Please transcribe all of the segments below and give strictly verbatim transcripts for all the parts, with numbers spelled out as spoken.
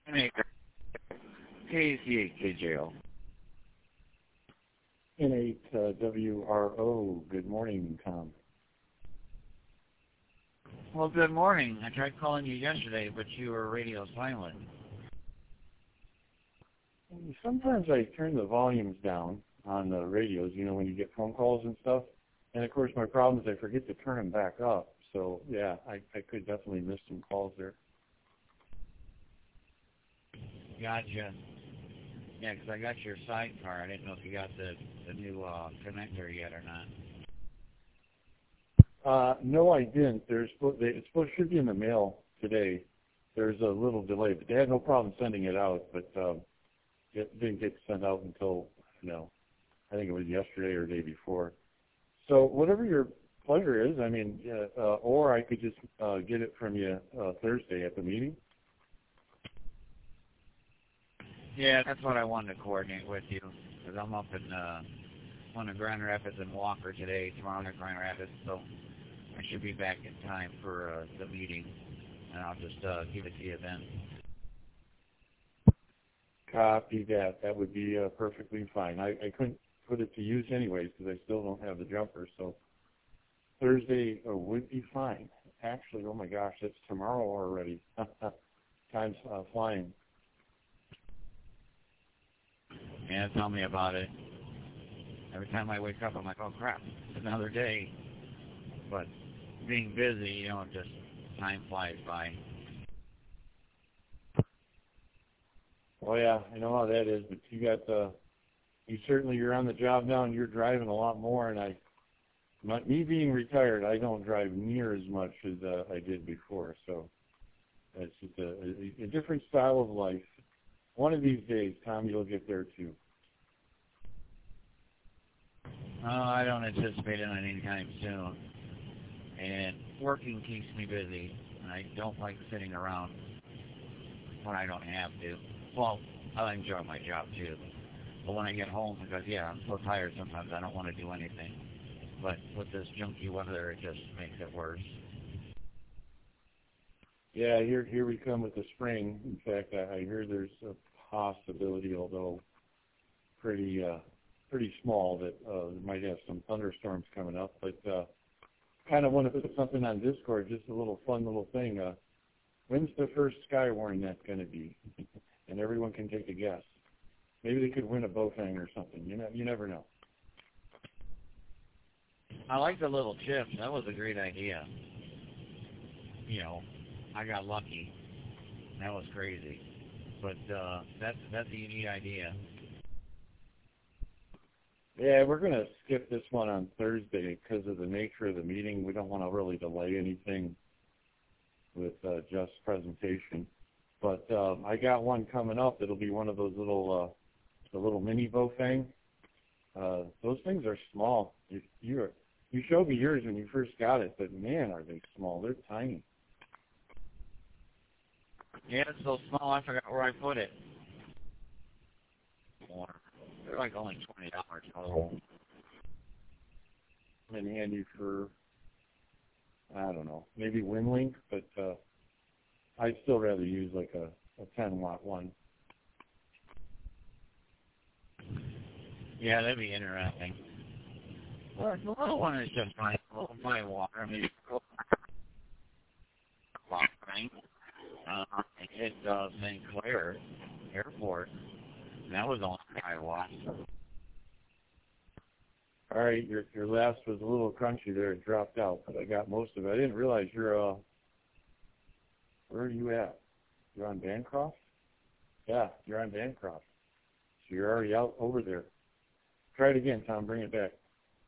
K C eight K J O. N eight uh, W R O. Good morning, Tom. Well, good morning. I tried calling you yesterday, but you were radio silent. Sometimes I turn the volumes down on the radios, you know, when you get phone calls and stuff. And, of course, my problem is I forget to turn them back up. So, yeah, I, I could definitely miss some calls there. Gotcha. Yeah, 'cause I got your sidecar. I didn't know if you got the, the new uh, connector yet or not. Uh, no, I didn't. There's they, it's supposed should be in the mail today. There's a little delay, but they had no problem sending it out. But um, it didn't get sent out until you know, I think it was yesterday or the day before. So whatever your pleasure is, I mean, uh, uh, or I could just uh, get it from you uh, Thursday at the meeting. Yeah, that's what I wanted to coordinate with you, because I'm up in uh, one in Grand Rapids and Walker today, tomorrow in Grand Rapids, so I should be back in time for uh, the meeting, and I'll just uh, give it to you then. Copy that. That would be uh, perfectly fine. I, I couldn't put it to use anyways because I still don't have the jumper, so Thursday uh, would be fine. Actually, oh my gosh, it's tomorrow already. Time's uh, flying. Yeah, tell me about it. Every time I wake up, I'm like, oh crap, it's another day. But being busy, you know, just time flies by. Oh yeah, I know how that is. But you got uh, you certainly you're on the job now, and you're driving a lot more. And I, my, me being retired, I don't drive near as much as uh, I did before. So it's just a, a, a different style of life. One of these days, Tom, you'll get there too. Oh, I don't anticipate it anytime soon. And working keeps me busy. And I don't like sitting around when I don't have to. Well, I enjoy my job too. But when I get home, because yeah, I'm so tired sometimes I don't want to do anything. But with this junky weather, it just makes it worse. Yeah, here here we come with the spring. In fact, I, I hear there's a possibility, although pretty uh, pretty small, that uh, we might have some thunderstorms coming up. But uh, kind of want to put something on Discord, just a little fun little thing. Uh, when's the first sky warning that's going to be? And everyone can take a guess. Maybe they could win a Bofang or something. You know, you never know. I like the little chips. That was a great idea. You know, I got lucky. That was crazy. But uh, that's that's a neat idea. Yeah, we're going to skip this one on Thursday because of the nature of the meeting. We don't want to really delay anything with uh, Jeff's presentation. But um, I got one coming up. It'll be one of those little, uh, the little mini Bofang. Uh, those things are small. You, you you showed me yours when you first got it, but man, are they small? They're tiny. Yeah, it's so small. I forgot where I put it. They're like only twenty dollars total. And handy for, I don't know, maybe WinLink, but uh, I'd still rather use like a, a ten watt one. Yeah, that'd be interesting. Well, the little one is just my little my water. I mean, thing. Uh, it uh, Saint Clair Airport. And that was only five watts. All right, your your last was a little crunchy there. It dropped out, but I got most of it. I didn't realize you're uh, where are you at? You're on Bancroft? Yeah, you're on Bancroft. So you're already out over there. Try it again, Tom. Bring it back.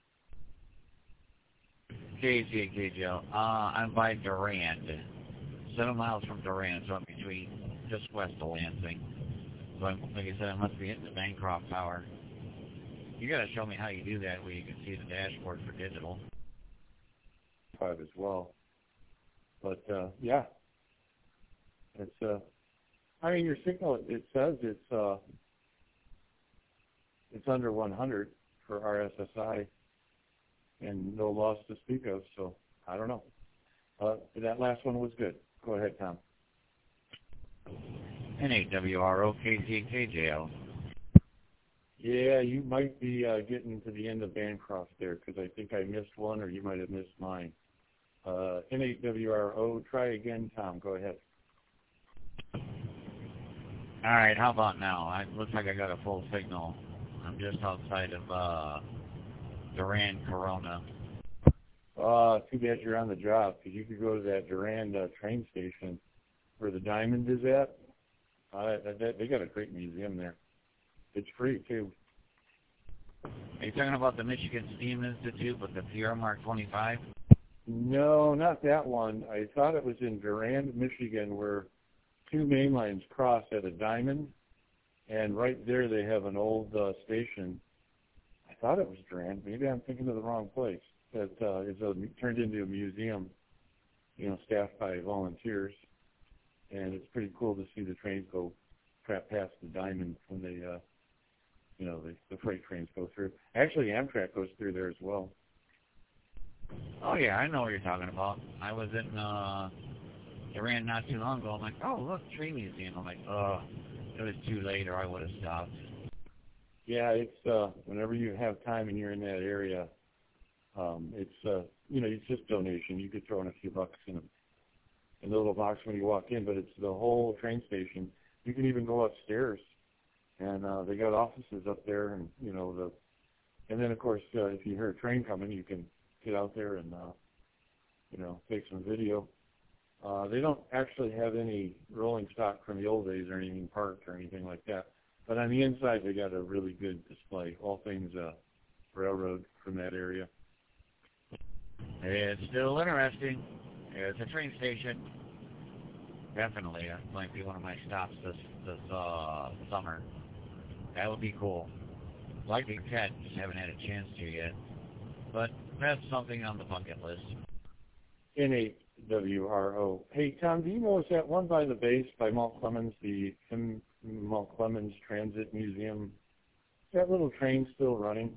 K J K J L. Uh, I'm by Durand. Seven miles from Durand, so I'm between just west of Lansing. So I'm, like I said, I must be hitting the Bancroft Tower. You got to show me how you do that where you can see the dashboard for digital. Five as well. But, uh, yeah. It's, uh, I mean, your signal, it says it's, uh, it's under one hundred for R S S I and no loss to speak of, so I don't know. Uh, that last one was good. Go ahead, Tom. N eight W R O K C K J O. Yeah, you might be uh, getting to the end of Bancroft there, because I think I missed one, or you might have missed mine. Uh, N eight W R O, try again, Tom. Go ahead. All right, how about now? It looks like I got a full signal. I'm just outside of uh, Durand, Corona. Uh, too bad you're on the job, because you could go to that Durand uh, train station where the Diamond is at. Uh, that, they got a great museum there. It's free, too. Are you talking about the Michigan Steam Institute with the Sierra Mark twenty-five? No, not that one. I thought it was in Durand, Michigan, where two main lines cross at a diamond, and right there they have an old uh, station. I thought it was Durand. Maybe I'm thinking of the wrong place. That uh, is a, turned into a museum, you know, staffed by volunteers, and it's pretty cool to see the trains go past the diamond when they, uh, you know, the, the freight trains go through. Actually, Amtrak goes through there as well. Oh yeah, I know what you're talking about. I was in uh, Durand not too long ago. I'm like, oh look, train museum. I'm like, oh, it was too late, or I would have stopped. Yeah, it's uh, whenever you have time and you're in that area, um, it's uh, you know, it's just donation. You could throw in a few bucks in a, in the little box when you walk in, but it's the whole train station. You can even go upstairs, and uh, they got offices up there, and you know the, and then of course uh, if you hear a train coming, you can get out there and uh, you know, take some video. Uh, they don't actually have any rolling stock from the old days or anything parked or anything like that. But on the inside, they got a really good display, all things uh, railroad from that area. It's still interesting. It's a train station. Definitely, that might be one of my stops this this uh, summer. That would be cool. Like to catch, just haven't had a chance to yet. But that's something on the bucket list. N eight W R O. Hey, Tom, do you know, is that one by the base by Malt Clemens, the M. Malt Clemens Transit Museum? Is that little train still running?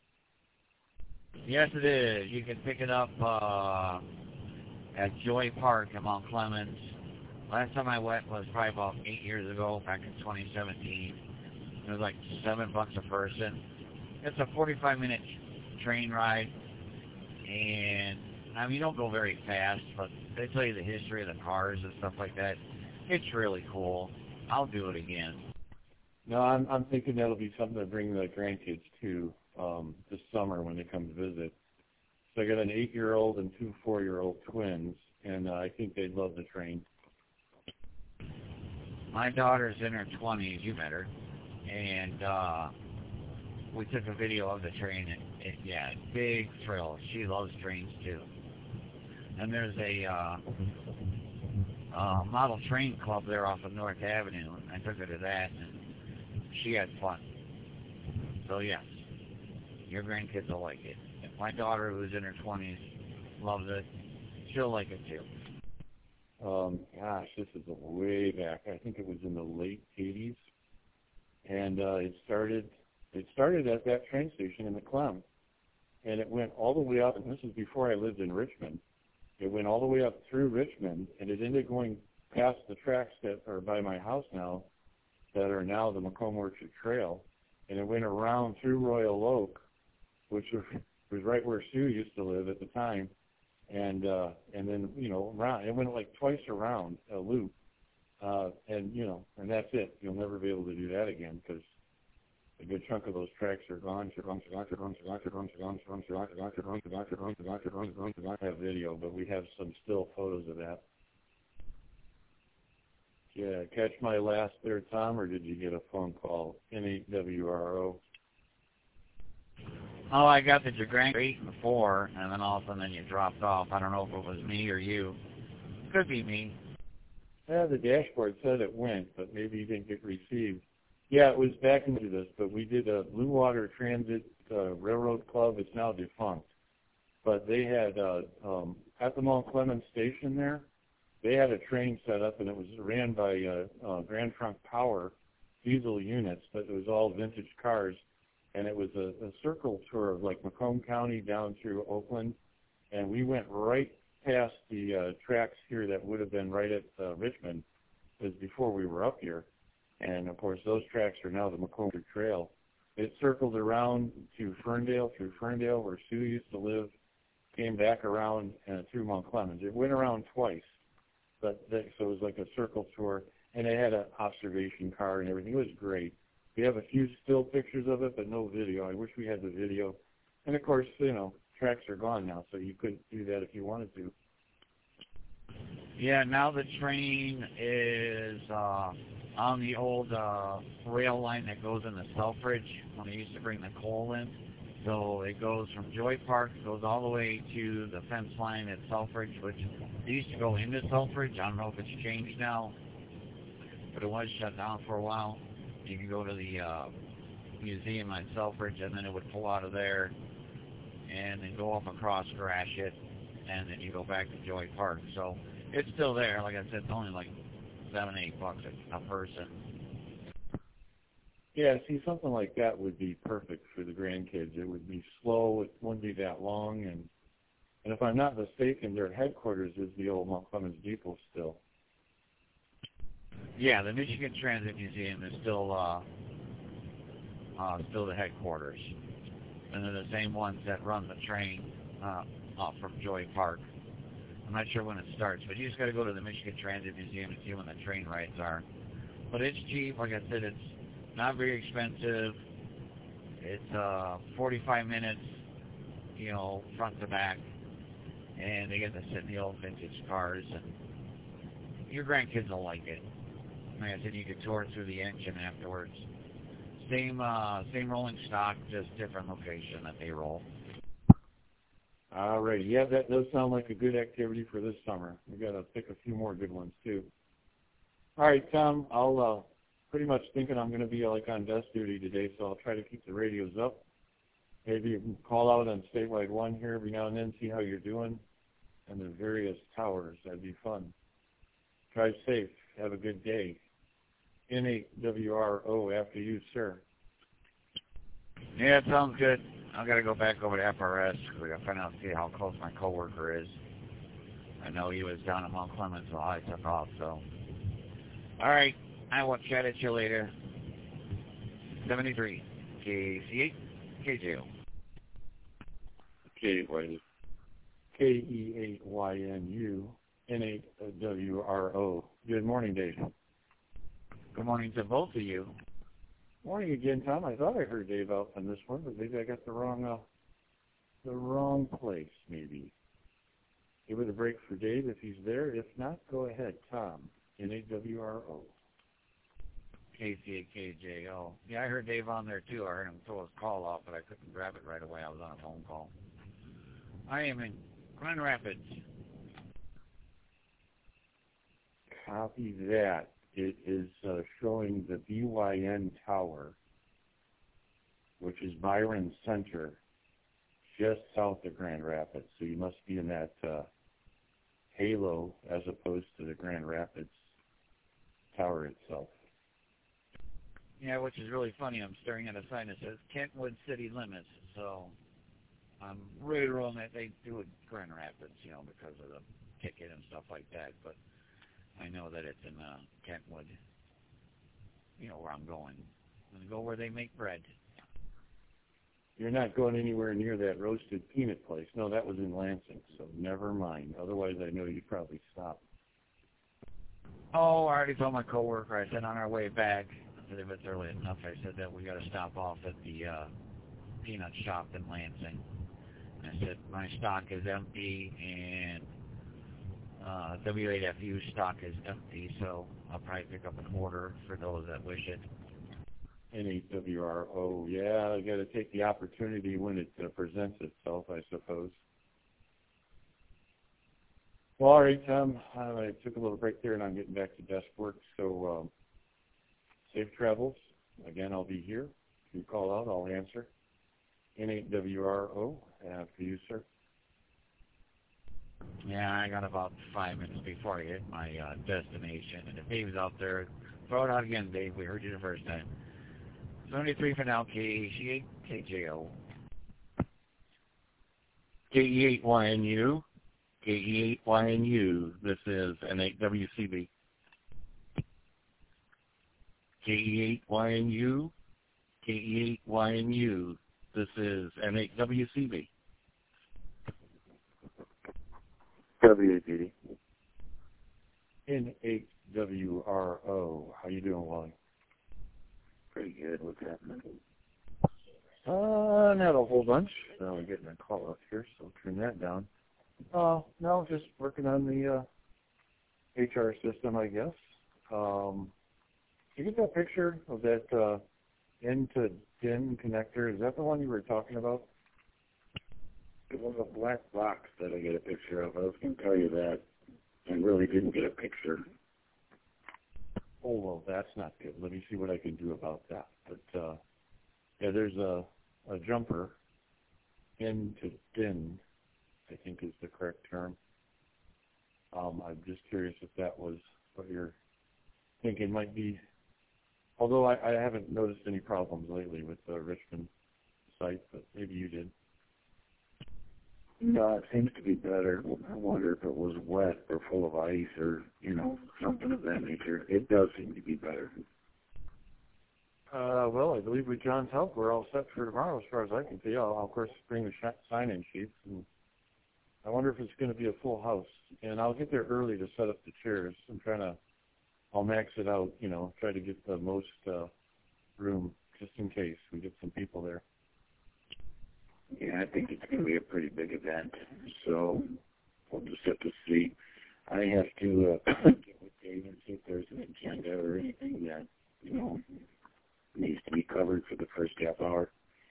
Yes, it is. You can pick it up uh, at Joy Park in Mount Clemens. Last time I went was probably about eight years ago, back in twenty seventeen. It was like seven bucks a person. It's a forty-five minute train ride, and I mean, you don't go very fast, but they tell you the history of the cars and stuff like that. It's really cool. I'll do it again. No, I'm I'm thinking that'll be something to bring the grandkids to um, this summer when they come to visit. So I got an eight-year-old and two four-year-old twins, and uh, I think they'd love the train. My daughter's in her twenties. You met her, and uh, we took a video of the train. And it, yeah, big thrill. She loves trains too. And there's a uh, uh, model train club there off of North Avenue. I took her to that, and she had fun. So yes, your grandkids will like it. If my daughter, who's in her twenties, loves it, she'll like it too. Um, gosh, this is a way back. I think it was in the late eighties, and uh, it started. It started at that train station in the Clem, and it went all the way up. And this is before I lived in Richmond. It went all the way up through Richmond, and it ended going past the tracks that are by my house now, that are now the Macomb Orchard Trail, and it went around through Royal Oak, which was, was right where Sue used to live at the time, and uh, and then you know around. It went like twice around a loop, uh, and you know, and that's it. You'll never be able to do that again because a good chunk of those tracks are gone. I have video, but we have some still photos of that. Yeah, catch my last there, Tom, or did you get a phone call? N eight W R O. Oh, I got that your grand eight before, and then all of a sudden you dropped off. I don't know if it was me or you. Could be me. Yeah, the dashboard said it went, but maybe you didn't get received. Yeah, it was back into this, but we did a Blue Water Transit uh, Railroad Club. It's now defunct. But they had, uh, um, at the Mount Clemens station there, they had a train set up, and it was ran by uh, uh, Grand Trunk Power diesel units, but it was all vintage cars. And it was a, a circle tour of like Macomb County down through Oakland, and we went right past the uh, tracks here that would have been right at uh, Richmond, was before we were up here. And, of course, those tracks are now the Macomb Trail. It circled around to Ferndale, through Ferndale, where Sue used to live, came back around and through Mount Clemens. It went around twice, but they, so it was like a circle tour, and they had an observation car and everything. It was great. We have a few still pictures of it, but no video. I wish we had the video. And, of course, you know, tracks are gone now, so you couldn't do that if you wanted to. Yeah, now the train is uh, on the old uh, rail line that goes into Selfridge when they used to bring the coal in. So it goes from Joy Park, goes all the way to the fence line at Selfridge, which they used to go into Selfridge. I don't know if it's changed now, but it was shut down for a while. You can go to the uh, museum at Selfridge, and then it would pull out of there and then go up across Gratiot, and then you go back to Joy Park. So it's still there. Like I said, it's only like seven, eight bucks a, a person. Yeah, see, something like that would be perfect for the grandkids. It would be slow. It wouldn't be that long. And, and if I'm not mistaken, their headquarters is the old Mount Clemens Depot still. Yeah, the Michigan Transit Museum is still uh, uh, still the headquarters. And they're the same ones that run the train uh, off from Joy Park. I'm not sure when it starts, but you just got to go to the Michigan Transit Museum and see when the train rides are. But it's cheap. Like I said, it's not very expensive. It's uh, forty-five minutes, you know, front to back. And they get to sit in the old vintage cars. And your grandkids will like it. Like I said, you can tour through the engine afterwards. Same uh, same rolling stock, just different location that they roll. All right. Yeah, that does sound like a good activity for this summer. We've got to pick a few more good ones, too. All right, Tom, I'll uh, pretty much thinking I'm going to be like on desk duty today, so I'll try to keep the radios up. Maybe you can call out on Statewide one here every now and then, see how you're doing, and the various towers. That'd be fun. Drive safe. Have a good day. N eight W R O after you, sir. Yeah, it sounds good. I've got to go back over to F R S because I got to find out and see how close my coworker is. I know he was down at Mount Clemens while I took off, so. All right. I will chat at you later. seventy-three K C eight K J O. K K E eight Y N U N eight W R O. Good morning, Dave. Good morning to both of you. Morning again, Tom. I thought I heard Dave out on this one, but maybe I got the wrong uh, the wrong place, maybe. Give it a break for Dave if he's there. If not, go ahead, Tom, N eight W R O. K C eight K J O. Yeah, I heard Dave on there, too. I heard him throw his call off, but I couldn't grab it right away. I was on a phone call. I am in Grand Rapids. Copy that. It is uh, showing the B Y N Tower, which is Byron Center, just south of Grand Rapids. So you must be in that uh, halo as opposed to the Grand Rapids Tower itself. Yeah, which is really funny. I'm staring at a sign that says Kentwood City Limits. So I'm really wrong that they do it Grand Rapids, you know, because of the ticket and stuff like that. But I know that it's in uh, Kentwood, you know, where I'm going. I'm going to go where they make bread. You're not going anywhere near that roasted peanut place. No, that was in Lansing, so never mind. Otherwise, I know you'd probably stop. Oh, I already told my coworker. I said on our way back, I said if it's early enough, I said that we got to stop off at the uh, peanut shop in Lansing. And I said my stock is empty and uh, W eight F U stock is empty, so I'll probably pick up an order for those that wish it. N eight W R O, yeah, I got to take the opportunity when it uh, presents itself, I suppose. Well, all right, Tom, uh, I took a little break there, and I'm getting back to desk work, so um, safe travels. Again, I'll be here. If you call out, I'll answer. N eight W R O, after you, sir. Yeah, I got about five minutes before I hit my uh, destination, and if Dave's out there, throw it out again, Dave. We heard you the first time. seventy-three for now, K C eight K J O. K E eight Y N U. K E eight Y N U. This is N eight W C B. K E eight Y N U, K E eight Y N U. This is N eight W C B. W A P D. N eight W R O. How you doing, Wally? Pretty good. What's happening? Uh, not a whole bunch. Uh, we're getting a call up here, so turn that down. Uh, no, just working on the uh, H R system, I guess. Um, did you get that picture of that uh, N to D I N connector? Is that the one you were talking about? It was a black box that I get a picture of. I was going to tell you that. I really didn't get a picture. Oh, well, that's not good. Let me see what I can do about that. But, uh, yeah, there's a, a jumper, N to D I N, I think is the correct term. Um, I'm just curious if that was what you're thinking might be. Although I, I haven't noticed any problems lately with the Richmond site, but maybe you did. No, it seems to be better. I wonder if it was wet or full of ice or, you know, something of that nature. It does seem to be better. Uh, well, I believe with John's help, we're all set for tomorrow as far as I can see. I'll, I'll of course, bring the sh- sign-in sheets. And I wonder if it's going to be a full house. And I'll get there early to set up the chairs. I'm trying to, I'll max it out, you know, try to get the most uh, room just in case we get some people there. Yeah, I think it's going to be a pretty big event, so we'll just have to see. I have to uh, get with Dave and see if there's an agenda or anything that, you know, needs to be covered for the first half hour.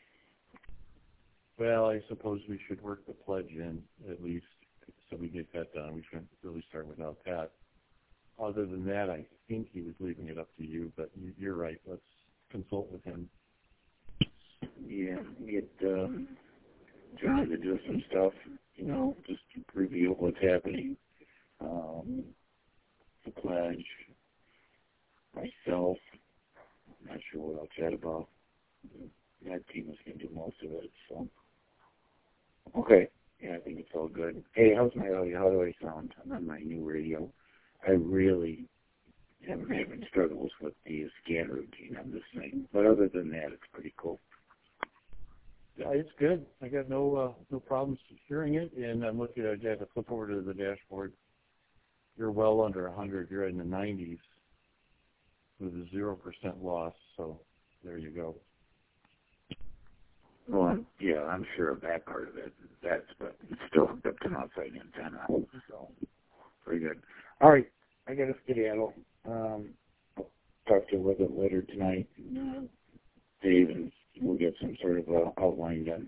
Well, I suppose we should work the pledge in at least, so we get that done. We shouldn't really start without that. Other than that, I think he was leaving it up to you, but you're right. Let's consult with him. Yeah, get uh, John to do some stuff, you know, just reveal what's happening. Um, the pledge, myself, I'm not sure what I'll chat about. That team is going to do most of it, so. Okay, yeah, I think it's all good. Hey, how's my audio? How do I sound on my new radio? I really am having struggles with the scan routine on this thing, but other than that, it's pretty cool. Yeah, it's good. I got no uh, no problems hearing it, and I'm looking at. I had to flip over to the dashboard. You're well under one hundred. You're in the nineties with a zero percent loss. So there you go. Well, I'm, yeah, I'm sure of that part of it. That's, but it's still hooked up to an outside antenna, so pretty good. All right, I got a skedaddle. Um, I'll talk to you a little bit later tonight, uh, Dave, and we'll get some sort of uh, outline done.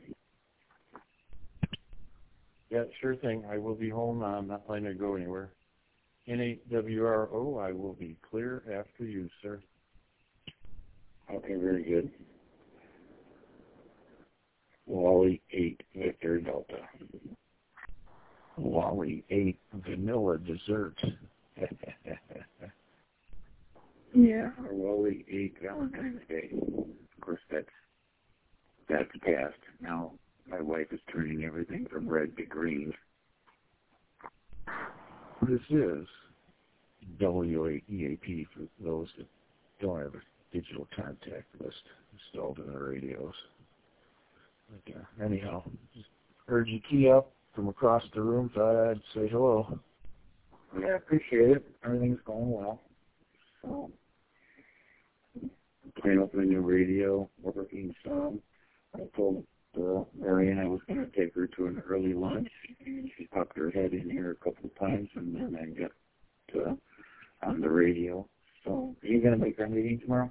Yeah, sure thing. I will be home. I'm not planning to go anywhere. N eight W R O, I will be clear after you, sir. Okay, very good. Wally eight Victor Delta. Wally eight vanilla dessert. Yeah, or Wally eight Valentine's Day. Of course, that's that's past. Now my wife is turning everything from red to green. This is W eight E A P for those that don't have a digital contact list installed in their radios. But, uh, anyhow, just heard you key up from across the room, thought I'd say hello. Yeah, I appreciate it. Everything's going well. So, playing up my new radio, working some. I told uh, Marianne I was going to take her to an early lunch. She popped her head in here a couple of times, and then I got to, on the radio. So, are you going to make our meeting tomorrow?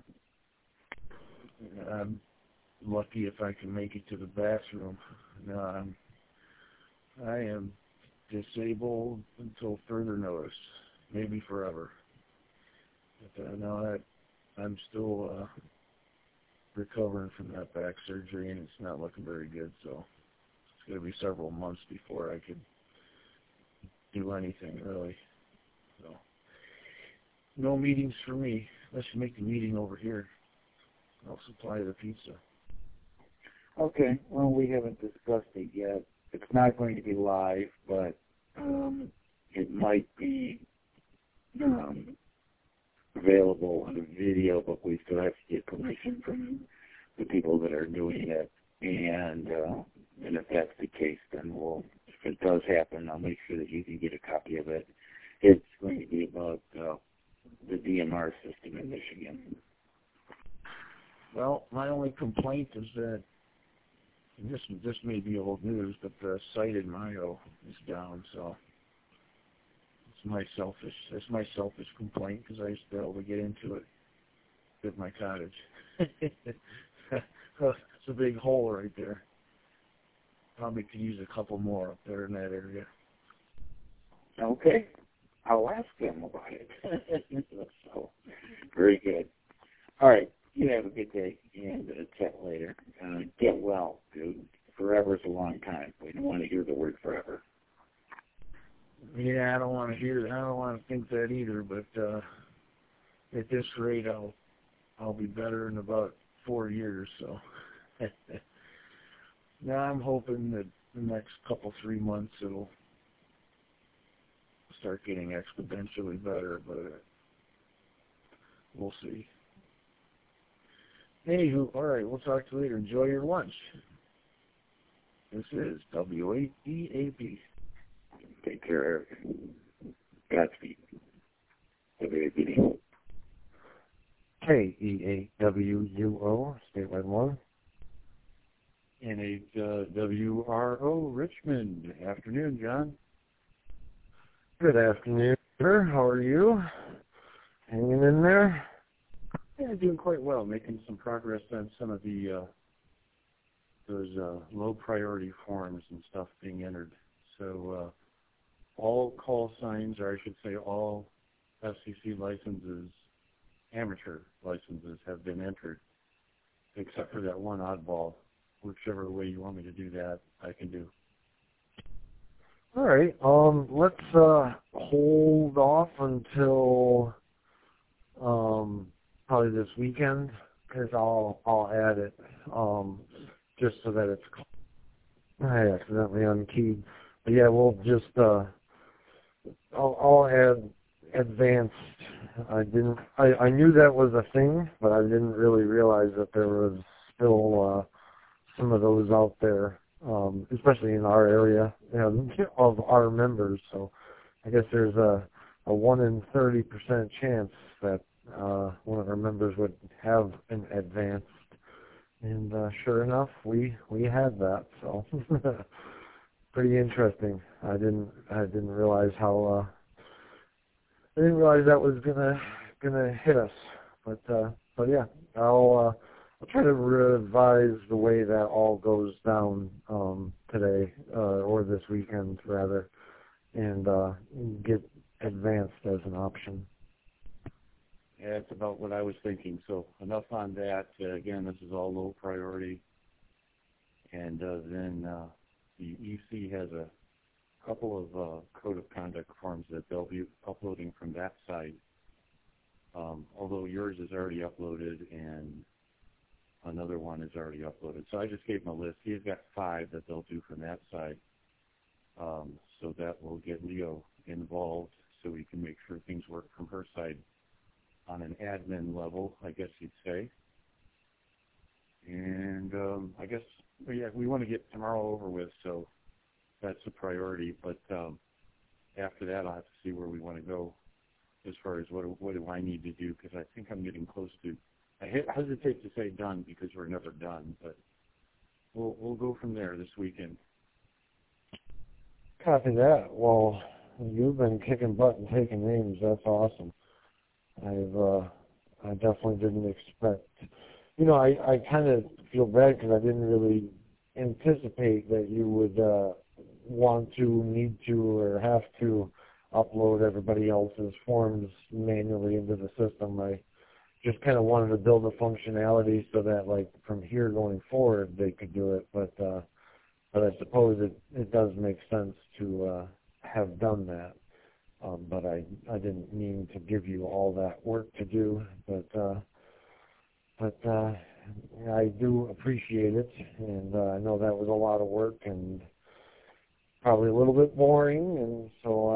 I'm lucky if I can make it to the bathroom. No, I'm, I am disabled until further notice, maybe forever. But uh, no, I, I'm still uh, recovering from that back surgery, and it's not looking very good. So it's going to be several months before I could do anything really. So no meetings for me. Let's make the meeting over here. I'll supply the pizza. Okay. Well, we haven't discussed it yet. It's not going to be live, but um, it might be um, available on a video, but we still have to get permission from the people that are doing it. And uh, and if that's the case, then we'll, if it does happen, I'll make sure that you can get a copy of it. It's going to be about uh, the D M R system in Michigan. Well, my only complaint is that, and this this may be old news, but the site in Mayo is down, so it's my selfish it's my selfish complaint because I used to be able to get into it with my cottage. It's a big hole right there. Probably could use a couple more up there in that area. Okay. I'll ask them about it. So, very good. All right. You have a good day, and uh, chat later. Uh, get well, dude. Forever's a long time. We don't want to hear the word forever. Yeah, I don't want to hear. I don't want to think that either. But uh, at this rate, I'll I'll be better in about four years. So now I'm hoping that the next couple three months it'll start getting exponentially better, but uh, we'll see. Anywho, all right, we'll talk to you later. Enjoy your lunch. This is W A E A P. Take care, Eric. Godspeed. W A P D. K E A W U O, statewide one. N eight W R O, Richmond. Afternoon, John. Good afternoon, sir. How are you? Hanging in there? Yeah, doing quite well. Making some progress on some of the uh, those uh, low priority forms and stuff being entered. So uh, all call signs, or I should say all F C C licenses, amateur licenses, have been entered, except for that one oddball. Whichever way you want me to do that, I can do. All right. Um, let's uh, hold off until um, probably this weekend, because I'll I'll add it um, just so that it's. I accidentally unkeyed, but yeah, we'll just uh, I'll, I'll add advanced. I didn't. I, I knew that was a thing, but I didn't really realize that there was still uh, some of those out there. Um, especially in our area, you know, of our members. So I guess there's a, a one in thirty percent chance that uh, one of our members would have an advanced. And uh, sure enough, we we had that. So pretty interesting. I didn't I didn't realize how uh, I didn't realize that was gonna gonna hit us. But uh, but yeah, I'll. Uh, I'll try to revise the way that all goes down um, today, uh, or this weekend, rather, and uh, get advanced as an option. Yeah, that's about what I was thinking. So enough on that. Uh, again, this is all low priority. And uh, then uh, the E C has a couple of uh, code of conduct forms that they'll be uploading from that side. Um, although yours is already uploaded and another one is already uploaded. So I just gave him a list. He's got five that they'll do from that side. Um, so that will get Leo involved so we can make sure things work from her side on an admin level, I guess you'd say. And um, I guess, well, yeah, we want to get tomorrow over with, so that's a priority. But um, after that, I'll have to see where we want to go as far as what, what do I need to do, because I think I'm getting close to, I hesitate to say done because we're never done, but we'll we'll go from there this weekend. Copy that. Well, you've been kicking butt and taking names. That's awesome. I've uh, I definitely didn't expect. You know, I I kind of feel bad because I didn't really anticipate that you would uh, want to, need to, or have to upload everybody else's forms manually into the system. I just kind of wanted to build a functionality so that, like, from here going forward, they could do it. But uh, but I suppose it, it does make sense to uh, have done that. Um, but I I didn't mean to give you all that work to do. But uh, but uh, I do appreciate it, and uh, I know that was a lot of work and probably a little bit boring. And so I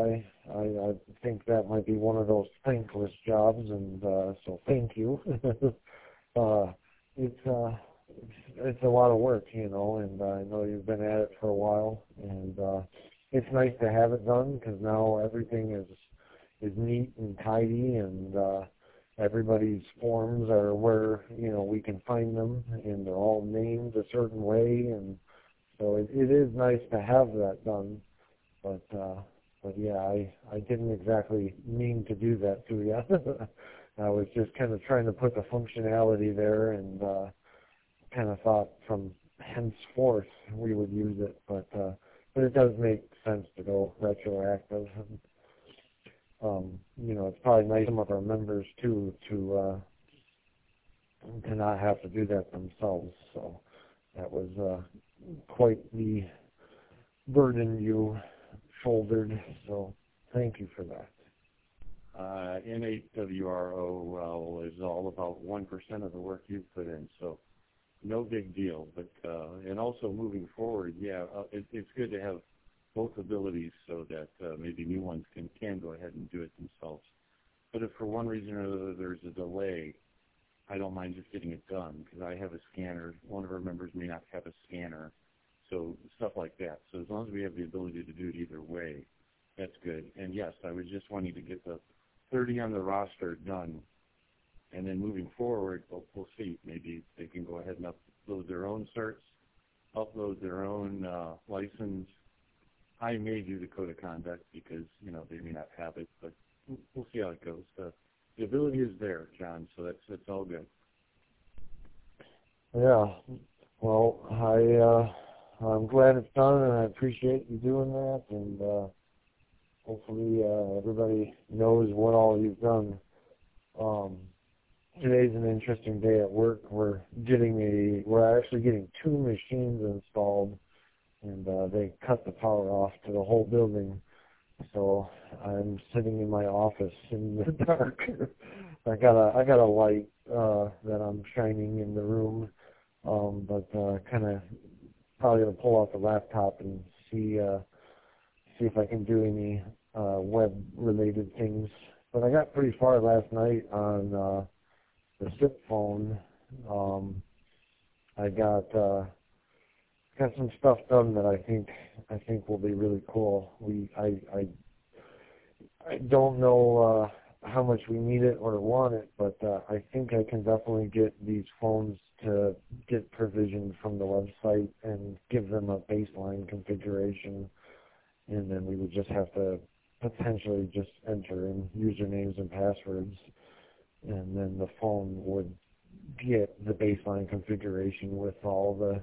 I, I think that might be one of those thankless jobs, and uh, so thank you. uh, it's, uh, it's it's a lot of work, you know, and I know you've been at it for a while, and uh, it's nice to have it done because now everything is is neat and tidy, and uh, everybody's forms are where, you know, we can find them, and they're all named a certain way, and so it, it is nice to have that done. But uh, but yeah, I I didn't exactly mean to do that to you. I was just kind of trying to put the functionality there, and uh, kind of thought from henceforth we would use it. But uh, but it does make sense to go retroactive. Um, you know, it's probably nice for some of our members too to uh, to not have to do that themselves. So that was uh, quite the burden you shouldered. So thank you for that. Uh, N eight W R O uh, is all about one percent of the work you've put in, so no big deal. But uh, and also moving forward, yeah, uh, it, it's good to have both abilities so that uh, maybe new ones can, can go ahead and do it themselves. But if for one reason or another there's a delay, I don't mind just getting it done because I have a scanner. One of our members may not have a scanner, so stuff like that. So as long as we have the ability to do it either way, that's good. And yes, I was just wanting to get the thirty on the roster done, and then moving forward, we'll, we'll see. Maybe they can go ahead and upload their own certs, upload their own uh, license. I may do the code of conduct because, you know, they may not have it, but we'll see how it goes. Uh, the ability is there, John, so that's that's all good. Yeah. Well, I uh, I'm glad it's done, and I appreciate you doing that, and uh, hopefully uh, everybody knows what all you've done. Um, today's an interesting day at work. We're getting a we're actually getting two machines installed, and uh, they cut the power off to the whole building. So I'm sitting in my office in the dark. I got a I got a light uh, that I'm shining in the room, um, but uh, kind of probably gonna pull out the laptop and see uh, see if I can do any uh, web related things. But I got pretty far last night on uh, the S I P phone. Um, I got uh, got some stuff done that I think I think will be really cool. We I I, I don't know uh, how much we need it or want it, but uh, I think I can definitely get these phones to get provisioned from the website and give them a baseline configuration, and then we would just have to potentially just enter in usernames and passwords, and then the phone would get the baseline configuration with all the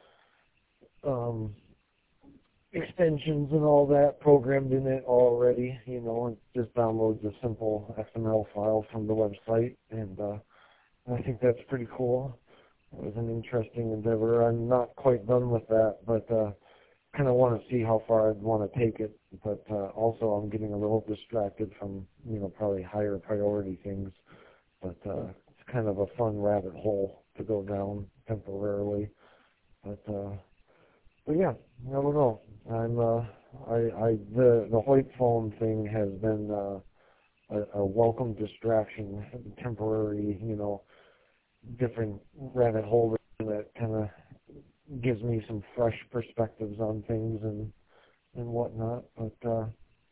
um, extensions and all that programmed in it already, you know, and just downloads a simple X M L file from the website, and uh, I think that's pretty cool. It was an interesting endeavor. I'm not quite done with that, but uh, kind of want to see how far I'd want to take it. But uh, also I'm getting a little distracted from, you know, probably higher priority things. But uh, it's kind of a fun rabbit hole to go down temporarily. But uh, but yeah, I don't know. I'm uh, I I the the Hoyt phone thing has been uh, a, a welcome distraction, temporary, you know, different rabbit hole that kind of gives me some fresh perspectives on things and and whatnot. But uh,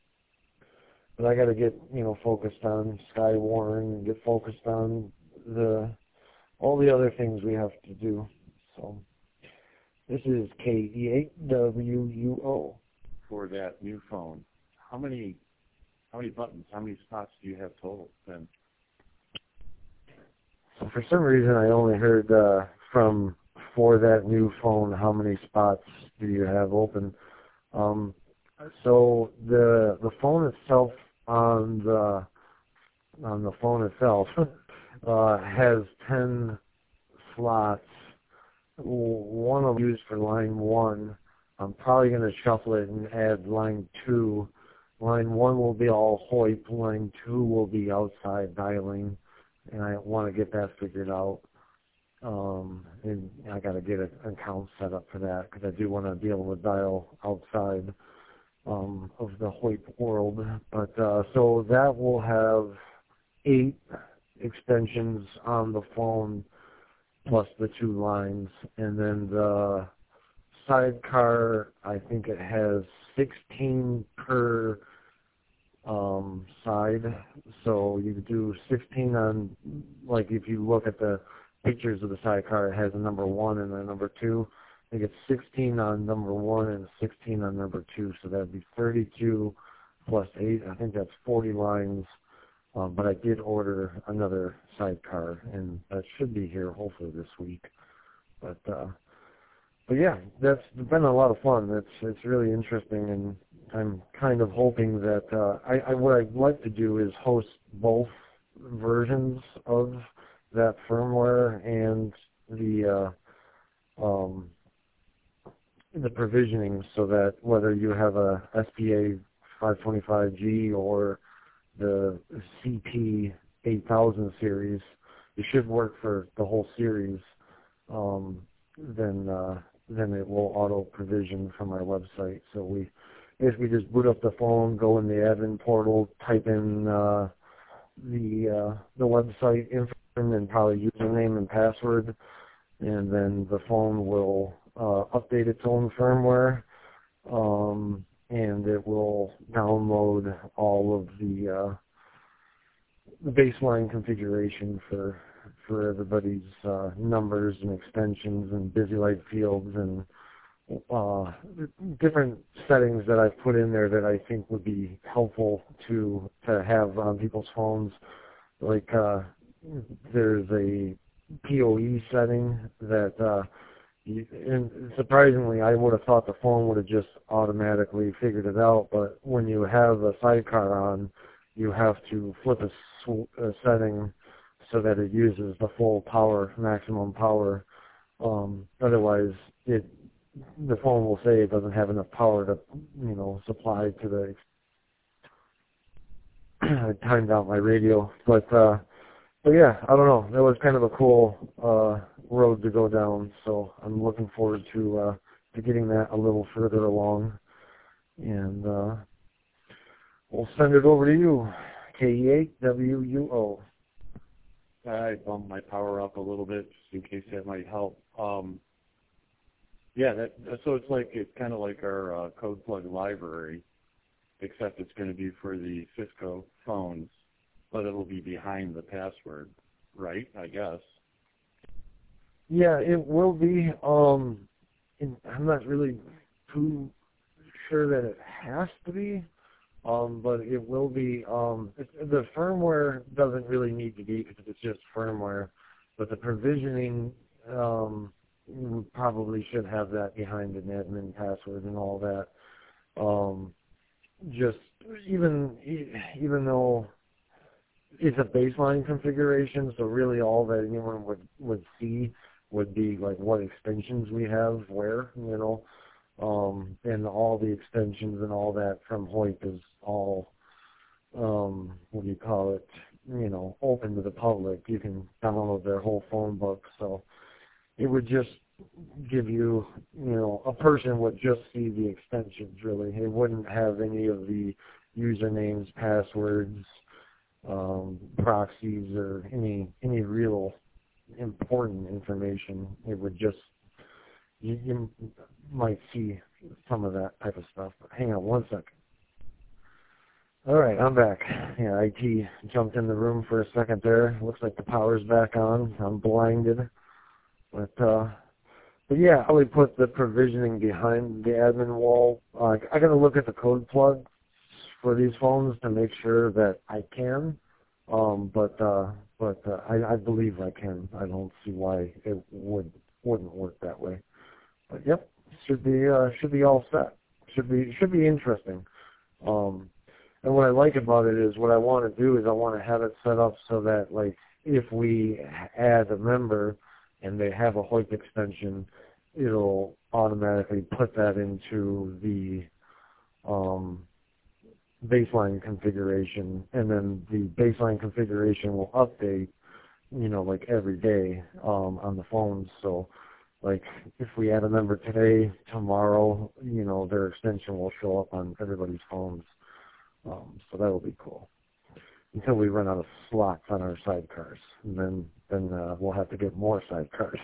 but I got to get, you know, focused on Skywarn and get focused on the all the other things we have to do. So. This is K E eight W U O. For that new phone, how many how many buttons, how many spots do you have total then? So for some reason I only heard uh, from for that new phone, how many spots do you have open? Um, so the the phone itself on the on the phone itself uh, has ten slots. One will use for line one. I'm probably going to shuffle it and add line two. Line one will be all Hoyt. Line two will be outside dialing, and I want to get that figured out. Um, and I got to get an account set up for that because I do want to be able to dial outside. um, of the Hoyt world. But uh, so that will have eight extensions on the phone plus the two lines, and then the sidecar, I think it has sixteen per um, side, so you could do sixteen on, like if you look at the pictures of the sidecar, it has a number one and a number two. I think it's sixteen on number one and sixteen on number two, so that would be thirty-two plus eight. I think that's forty lines, um, but I did order another sidecar, and that should be here hopefully this week. But uh, but yeah, that's been a lot of fun. It's it's really interesting, and I'm kind of hoping that uh, I, I what I'd like to do is host both versions of that firmware and the uh, um, the provisioning, so that whether you have a S P A five twenty-five G or the C P eight thousand series, it should work for the whole series. Um, then uh, then it will auto provision from our website. So we if we just boot up the phone, go in the admin portal, type in uh, the uh, the website info and probably username and password, and then the phone will uh, update its own firmware, um, and it will download all of the uh, the baseline configuration for for everybody's uh, numbers and extensions and busy light fields and uh, different settings that I've put in there that I think would be helpful to to have on people's phones. Like uh, there's a P O E setting that, uh, you, and surprisingly, I would have thought the phone would have just automatically figured it out. But when you have a sidecar on, you have to flip a, sw- a setting so that it uses the full power, maximum power. Um, otherwise, it the phone will say it doesn't have enough power to, you know, supply to the. I timed out my radio, but uh, but yeah, I don't know. That was kind of a cool uh, road to go down. So I'm looking forward to uh, to getting that a little further along, and uh, we'll send it over to you, K E eight W U O. I bumped my power up a little bit just in case that might help. Um, yeah, that, so it's like it's kind of like our uh, code plug library, except it's going to be for the Cisco phones, but it'll be behind the password, right? I guess. Yeah, it will be. Um, and I'm not really too sure that it has to be. Um, but it will be, um, it, the firmware doesn't really need to be because it's just firmware, but the provisioning, um, we probably should have that behind an admin password and all that. Um, just even, even though it's a baseline configuration, so really all that anyone would, would see would be like what extensions we have where, you know. Um, and all the extensions and all that from Hoyt is all, um, what do you call it, you know, open to the public. You can download their whole phone book. So it would just give you, you know, a person would just see the extensions, really. It wouldn't have any of the usernames, passwords, um, proxies, or any any real important information. It would just You, you might see some of that type of stuff. But hang on one second. All right, I'm back. Yeah, I T jumped in the room for a second there. Looks like the power's back on. I'm blinded. But, uh, but yeah, I would put the provisioning behind the admin wall. Uh, I got to look at the code plug for these phones to make sure that I can. Um, but uh, but uh, I, I believe I can. I don't see why it would wouldn't work that way. But yep, should be uh, should be all set. Should be should be interesting. Um, and what I like about it is what I want to do is I want to have it set up so that like if we add a member and they have a Hoyt extension, it'll automatically put that into the um, baseline configuration, and then the baseline configuration will update, you know, like every day um, on the phones. So. like if we add a member today, tomorrow, you know, their extension will show up on everybody's phones. Um, so that will be cool. Until we run out of slots on our sidecars, and then then uh, we'll have to get more sidecars.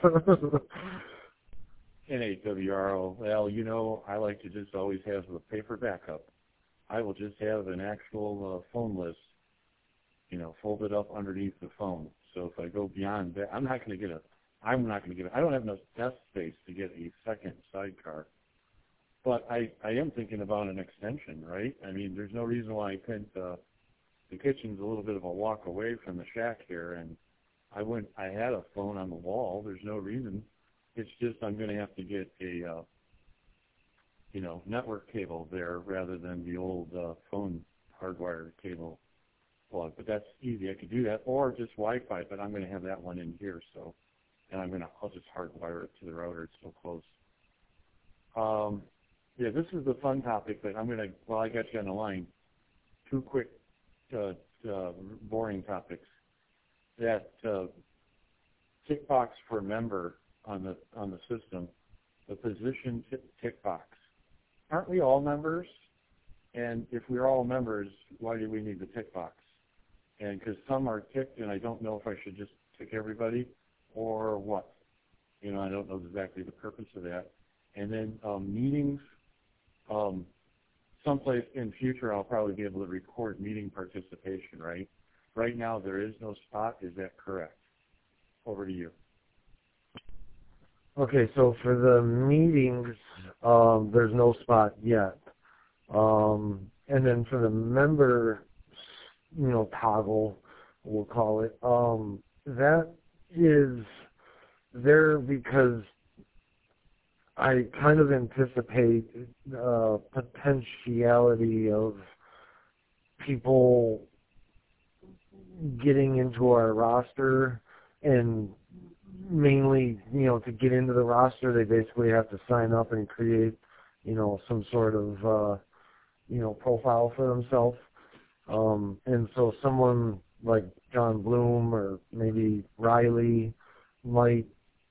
N A W R O, well, you know, I like to just always have the paper backup. I will just have an actual uh, phone list, you know, folded up underneath the phone. So if I go beyond that, I'm not going to get a, I'm not going to get a, I don't have enough desk space to get a second sidecar. But I, I am thinking about an extension, right? I mean, there's no reason why I couldn't, uh, the kitchen's a little bit of a walk away from the shack here, and I went, I had a phone on the wall. There's no reason. It's just I'm going to have to get a, uh, you know, network cable there rather than the old uh, phone hardwire cable plug. But that's easy. I could do that, or just Wi-Fi. But I'm going to have that one in here, so, and I'm going to, I'll just hardwire it to the router. It's so close. Um, yeah, this is the fun topic, but I'm going to, well, I got you on the line. Two quick, uh, uh, boring topics. That uh, tick box for member on the on the system, the position tick, tick box. Aren't we all members? And if we're all members, why do we need the tick box? And because some are ticked, and I don't know if I should just tick everybody or what. You know, I don't know exactly the purpose of that. And then um, meetings. Um, someplace in future, I'll probably be able to record meeting participation, right? Right now, there is no spot. Is that correct? Over to you. Okay, so for the meetings, um, there's no spot yet. Um, and then for the member, you know, toggle, we'll call it, um, that is there because I kind of anticipate uh, potentiality of people getting into our roster, and mainly, you know, to get into the roster, they basically have to sign up and create, you know, some sort of, uh, you know, profile for themselves. Um, and so someone like John Bloom or maybe Riley might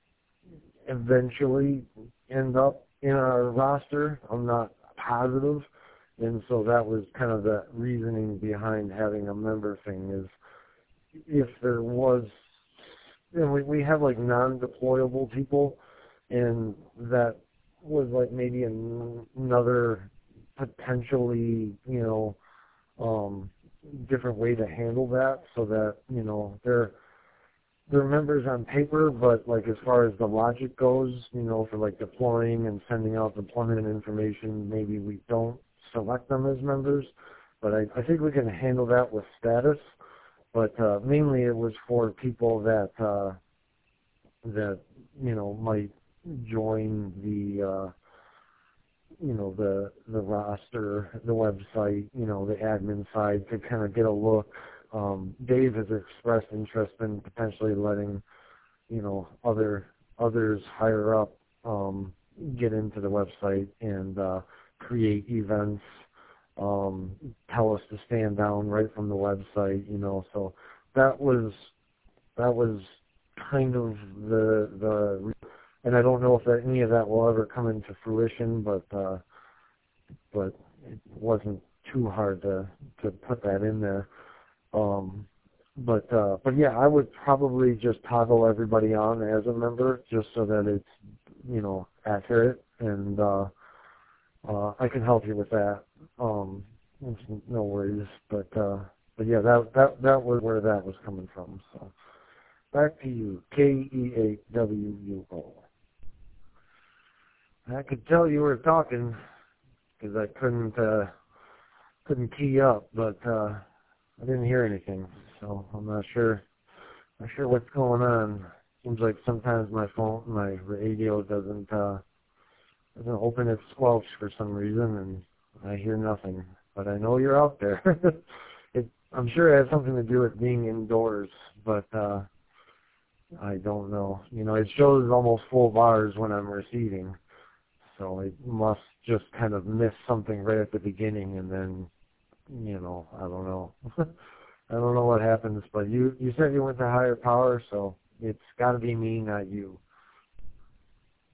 eventually end up in our roster. I'm not positive. And so that was kind of the reasoning behind having a member thing is if there was, and we, we have like non-deployable people, and that was like maybe an, another potentially, you know, um, different way to handle that so that, you know, they're, they're members on paper, but like as far as the logic goes, you know, for like deploying and sending out deployment information, maybe we don't select them as members, but I, I think we can handle that with status. But uh, mainly it was for people that uh, that you know might join the uh, you know the the roster, the website, you know the admin side to kind of get a look. Um, Dave has expressed interest in potentially letting you know other others higher up um, get into the website and uh, create events. Um, tell us to stand down right from the website, you know. So that was that was kind of the the, and I don't know if that, any of that will ever come into fruition, but uh, but it wasn't too hard to to put that in there. Um, but uh, but yeah, I would probably just toggle everybody on as a member just so that it's you know accurate, and uh, uh, I can help you with that. Um, no worries, but uh, but yeah, that that that was where that was coming from. So back to you, K E eight W U O. I could tell you were talking because I couldn't uh, couldn't key up, but uh, I didn't hear anything, so I'm not sure not sure what's going on. Seems like sometimes my phone, my radio doesn't uh, doesn't open its squelch for some reason, and I hear nothing. But I know you're out there. it, I'm sure it has something to do with being indoors, but uh, I don't know. You know, it shows almost full bars when I'm receiving, so it must just kind of miss something right at the beginning, and then, you know, I don't know. I don't know what happens, but you, you said you went to higher power, so it's got to be me, not you.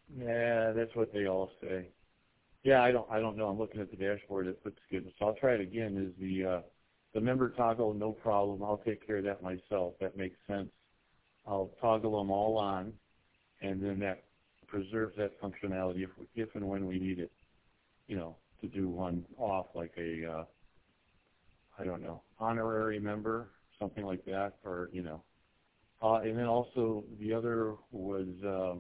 Yeah, that's what they all say. Yeah, I don't I don't know. I'm looking at the dashboard. It looks good. So I'll try it again. Is the uh, the member toggle, no problem. I'll take care of that myself. That makes sense. I'll toggle them all on, and then that preserves that functionality if, if and when we need it, you know, to do one off like a, uh, I don't know, honorary member, something like that, or, you know. Uh, and then also the other was um,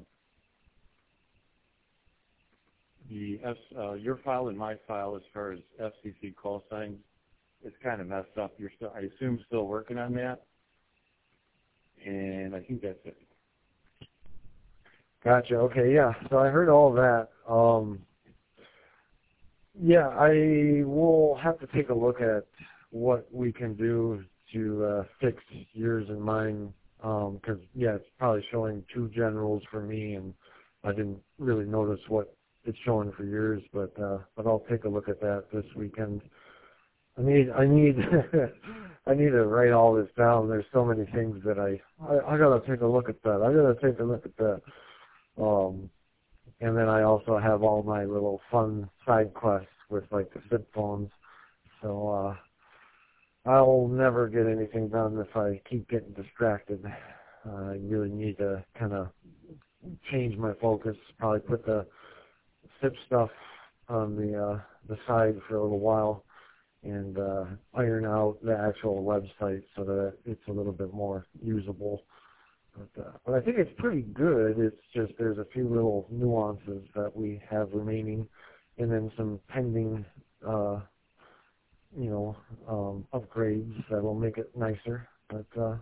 the S, uh, your file and my file as far as F C C call signs. It's kind of messed up. You're still, I assume, still working on that. And I think that's it. Gotcha. Okay, yeah. So I heard all that. Um, yeah, I will have to take a look at what we can do to uh, fix yours and mine, because, um, yeah, it's probably showing two generals for me, and I didn't really notice what it's showing for yours, but uh, but I'll take a look at that this weekend. I need I need I need to write all this down. There's so many things that I I, I gotta take a look at that. I gotta take a look at that. Um, and then I also have all my little fun side quests with like the flip phones. So uh, I'll never get anything done if I keep getting distracted. Uh, I really need to kind of change my focus. Probably put the S I P stuff on the uh, the side for a little while, and uh, iron out the actual website so that it's a little bit more usable. But, uh, but I think it's pretty good. It's just there's a few little nuances that we have remaining, and then some pending, uh, you know, um, upgrades that will make it nicer. But uh,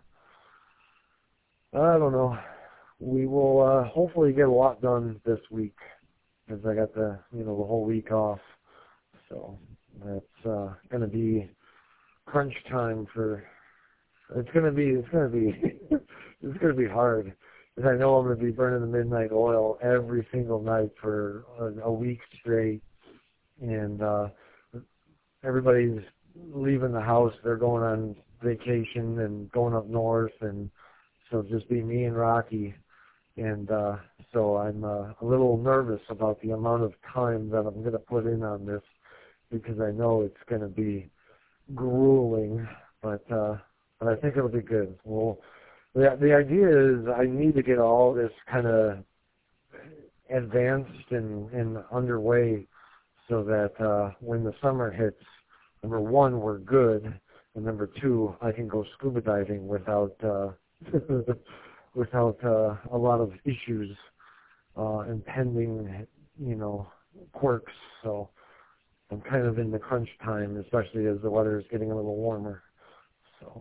I don't know. We will uh, hopefully get a lot done this week, because I got the you know the whole week off. So that's uh, going to be crunch time for. It's going to be. It's going to be. It's going to be hard, because I know I'm going to be burning the midnight oil every single night for a, a week straight, and uh, everybody's leaving the house. They're going on vacation and going up north, and so just be me and Rocky. And uh, so I'm uh, a little nervous about the amount of time that I'm going to put in on this, because I know it's going to be grueling, but uh, but I think it'll be good. Well, the the idea is I need to get all this kind of advanced and, and underway, so that uh, when the summer hits, number one, we're good, and number two, I can go scuba diving without uh, without uh, a lot of issues uh, and pending, you know, quirks. So I'm kind of in the crunch time, especially as the weather is getting a little warmer. So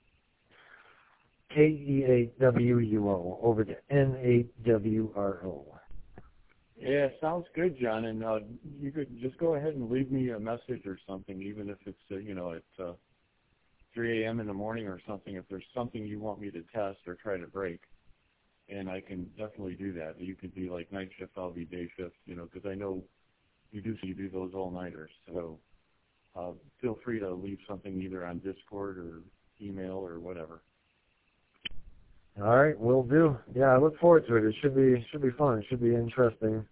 K E eight W U O over to N eight W R O. Yeah, sounds good, John. And uh, you could just go ahead and leave me a message or something, even if it's, uh, you know, at uh, three a.m. in the morning or something, if there's something you want me to test or try to break. And I can definitely do that. You could be like night shift, I'll be day shift, you know, because I know you do you do those all-nighters. So uh, feel free to leave something either on Discord or email or whatever. All right, will do. Yeah, I look forward to it. It should be should be fun. It should be interesting.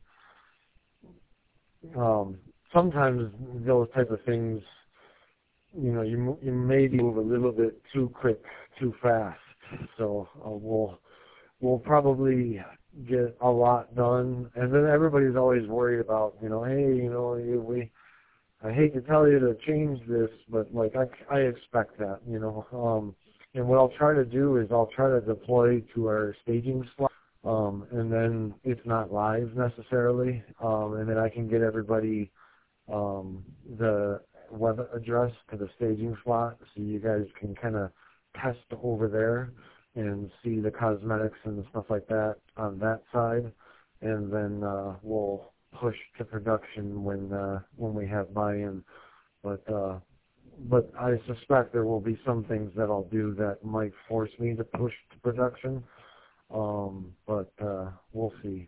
Um, sometimes those type of things, you know, you you maybe move a little bit too quick, too fast. So uh, we'll we'll probably get a lot done, and then everybody's always worried about, you know, hey, you know, we. I hate to tell you to change this, but like I I expect that, you know. Um, And what I'll try to do is I'll try to deploy to our staging slot, um, and then it's not live necessarily, um, and then I can get everybody um, the web address to the staging slot, so you guys can kind of test over there and see the cosmetics and stuff like that on that side, and then uh, we'll push to production when uh, when we have buy-in. But uh, But I suspect there will be some things that I'll do that might force me to push to production. Um, but uh, we'll see.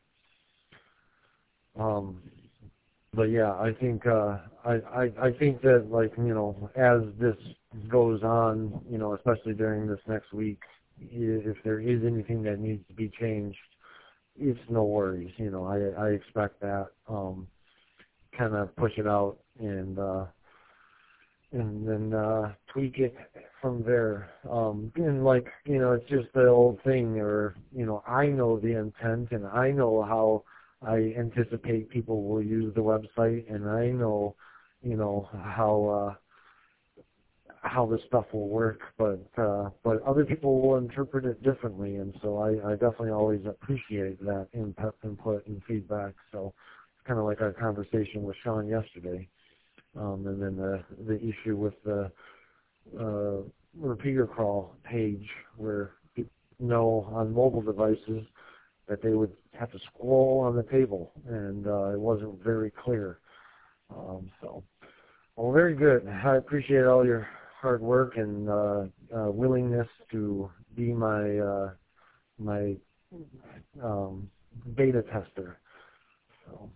Um, but yeah, I think uh, I, I I think that, like, you know, as this goes on, you know, especially during this next week, if there is anything that needs to be changed, it's no worries. You know, I I expect that. Um, kind of push it out and uh, and then uh, tweak it from there. Um, and like you know, it's just the old thing. Or you know, I know the intent, and I know how I anticipate people will use the website, and I know, you know, how. Uh, how this stuff will work, but uh, but other people will interpret it differently, and so I, I definitely always appreciate that input, input and feedback. So it's kind of like our conversation with Sean yesterday, um, and then the the issue with the uh, repeater crawl page, where people know on mobile devices that they would have to scroll on the table, and uh, it wasn't very clear. Um, so, well, very good. I appreciate all your hard work and uh, uh, willingness to be my uh, my um, beta tester. So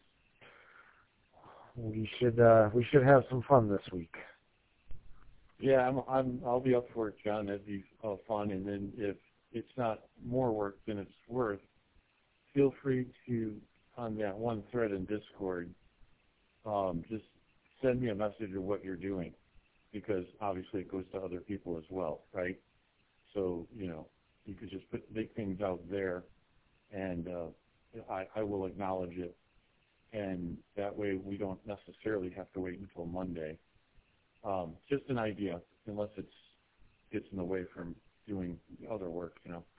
we should uh, we should have some fun this week. Yeah, I'm I'm I'll be up for it, John. That'd be uh, fun. And then if it's not more work than it's worth, feel free to, on that one thread in Discord, um, just send me a message of what you're doing, because obviously it goes to other people as well, right? So, you know, you could just put big things out there, and uh, I, I will acknowledge it, and that way we don't necessarily have to wait until Monday. Um, just an idea, unless it's gets in the way from doing other work, you know.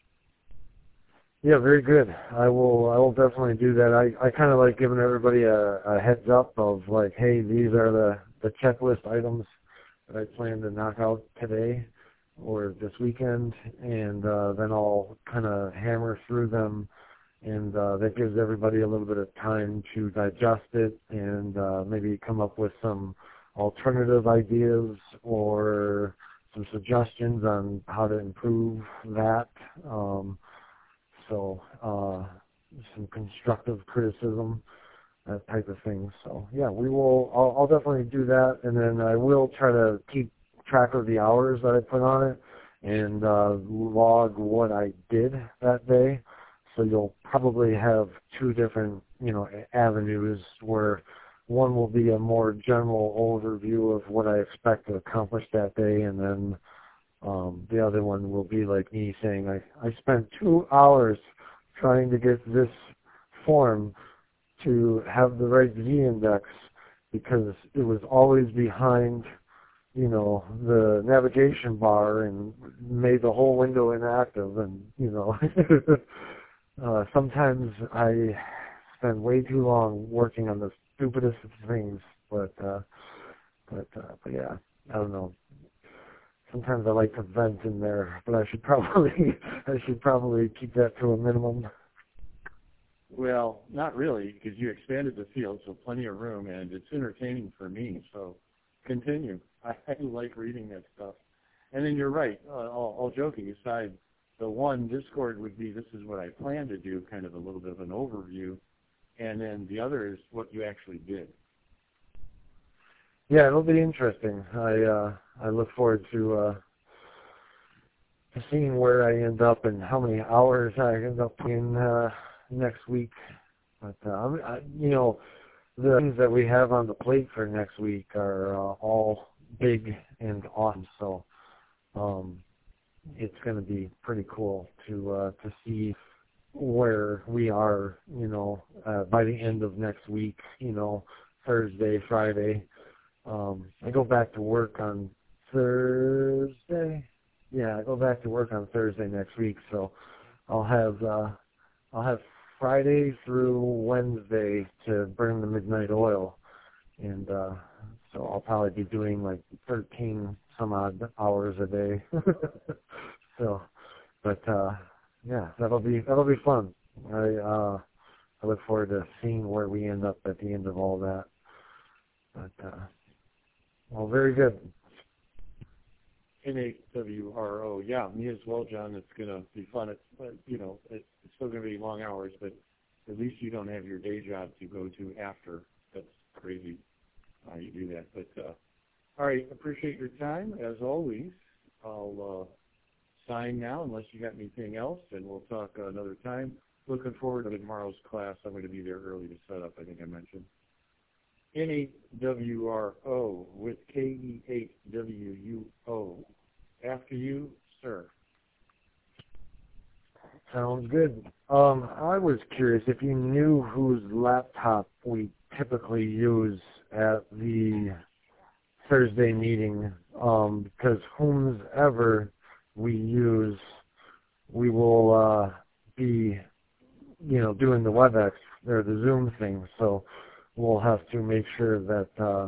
Yeah, very good. I will. I will definitely do that. I, I kind of like giving everybody a, a heads up of like, hey, these are the, the checklist items that I plan to knock out today or this weekend, and uh, then I'll kind of hammer through them, and uh, that gives everybody a little bit of time to digest it and uh, maybe come up with some alternative ideas or some suggestions on how to improve that. Um, So uh, some constructive criticism, that type of thing. So yeah, we will. I'll, I'll definitely do that, and then I will try to keep track of the hours that I put on it and uh, log what I did that day. So you'll probably have two different, you know, avenues where one will be a more general overview of what I expect to accomplish that day, and then Um, the other one will be like me saying, I, I spent two hours trying to get this form to have the right Z-index because it was always behind, you know, the navigation bar and made the whole window inactive. And, you know, uh, sometimes I spend way too long working on the stupidest of things, but, uh, but, uh, but yeah, I don't know. Sometimes I like to vent in there, but I should probably I should probably keep that to a minimum. Well, not really, because you expanded the field, so plenty of room, and it's entertaining for me. So continue. I, I like reading that stuff. And then you're right. Uh, all, all joking aside, the one Discord would be this is what I plan to do, kind of a little bit of an overview, and then the other is what you actually did. Yeah, it'll be interesting. I uh, I look forward to uh, to seeing where I end up and how many hours I end up in uh, next week. But uh, I, you know, the things that we have on the plate for next week are uh, all big and awesome. So um, it's going to be pretty cool to uh, to see where we are. You know, uh, by the end of next week. You know, Thursday, Friday. Um, I go back to work on Thursday. Yeah, I go back to work on Thursday next week, so I'll have uh, I'll have Friday through Wednesday to burn the midnight oil, and uh, so I'll probably be doing like thirteen some odd hours a day. so, but uh, yeah, that'll be that'll be fun. I uh, I look forward to seeing where we end up at the end of all that. But uh, well, very good. N A W R O, yeah, me as well, John. It's going to be fun. It's, but, you know, it's, it's still going to be long hours, but at least you don't have your day job to go to after. That's crazy how you do that. But, uh, all right, appreciate your time, as always. I'll uh, sign now unless you got anything else, and we'll talk another time. looking forward to tomorrow's class. I'm going to be there early to set up, I think I mentioned. N eight W R O with K E eight W U O. After you, sir. Sounds good. Um, I was curious if you knew whose laptop we typically use at the Thursday meeting, um, because whomsoever we use, we will uh, be, you know, doing the WebEx or the Zoom thing. So we'll have to make sure that uh,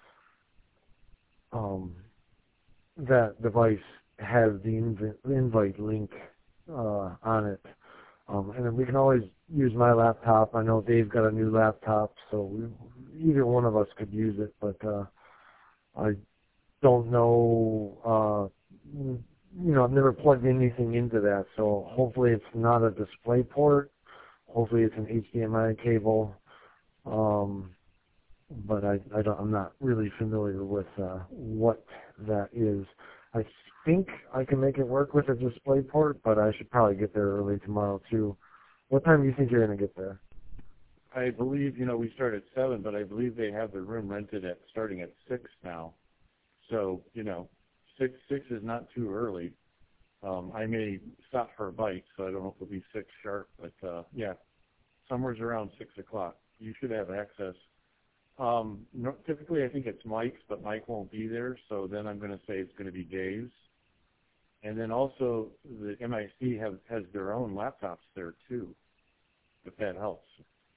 um, that device has the inv- invite link uh, on it. Um, and then we can always use my laptop. I know Dave's got a new laptop, so we, either one of us could use it, but uh, I don't know, uh, you know, I've never plugged anything into that, so hopefully it's not a display port. Hopefully it's an H D M I cable, um, but I, I don't, I'm not really familiar with uh, what that is. I think I can make it work with a display port, but I should probably get there early tomorrow too. What time do you think you're going to get there? I believe, you know, we start at seven, but I believe they have the room rented at starting at six now. So, you know, six six is not too early. Um, I may stop for a bite, so I don't know if it'll be six sharp, but uh, yeah, somewhere's around six o'clock. You should have access. Um, no, typically, I think it's Mike's, but Mike won't be there, so then I'm going to say it's going to be Dave's. And then also, the M I C have, has their own laptops there too, if that helps.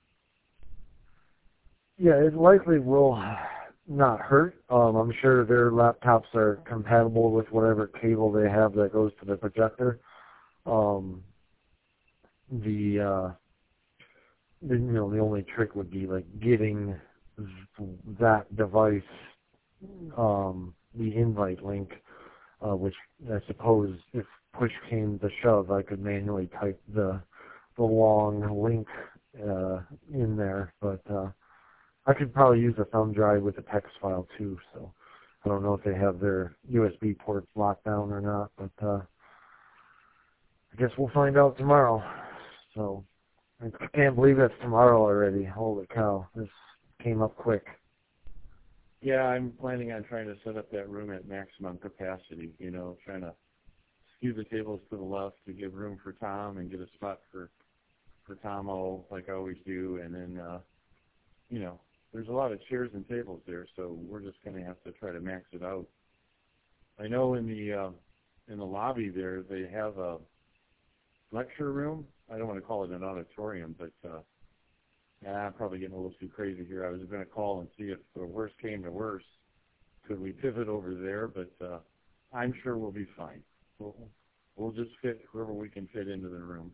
Yeah, it likely will not hurt. Um, I'm sure their laptops are compatible with whatever cable they have that goes to the projector. Um, the, uh, the you know the only trick would be like getting that device um, the invite link, uh, which I suppose if push came to shove, I could manually type the the long link uh, in there, but. Uh, I could probably use a thumb drive with a text file too, so I don't know if they have their U S B ports locked down or not, but uh, I guess we'll find out tomorrow. So I can't believe it's tomorrow already. Holy cow, this came up quick. Yeah, I'm planning on trying to set up that room at maximum capacity, you know, trying to skew the tables to the left to give room for Tom and get a spot for, for Tom-O like I always do, and then, uh, you know, there's a lot of chairs and tables there, so we're just going to have to try to max it out. I know in the uh, in the lobby there they have a lecture room. I don't want to call it an auditorium, but uh, yeah, I'm probably getting a little too crazy here. I was going to call and see if the worst came to worst, could we pivot over there, but uh, I'm sure we'll be fine. We'll, we'll just fit whoever we can fit into the room.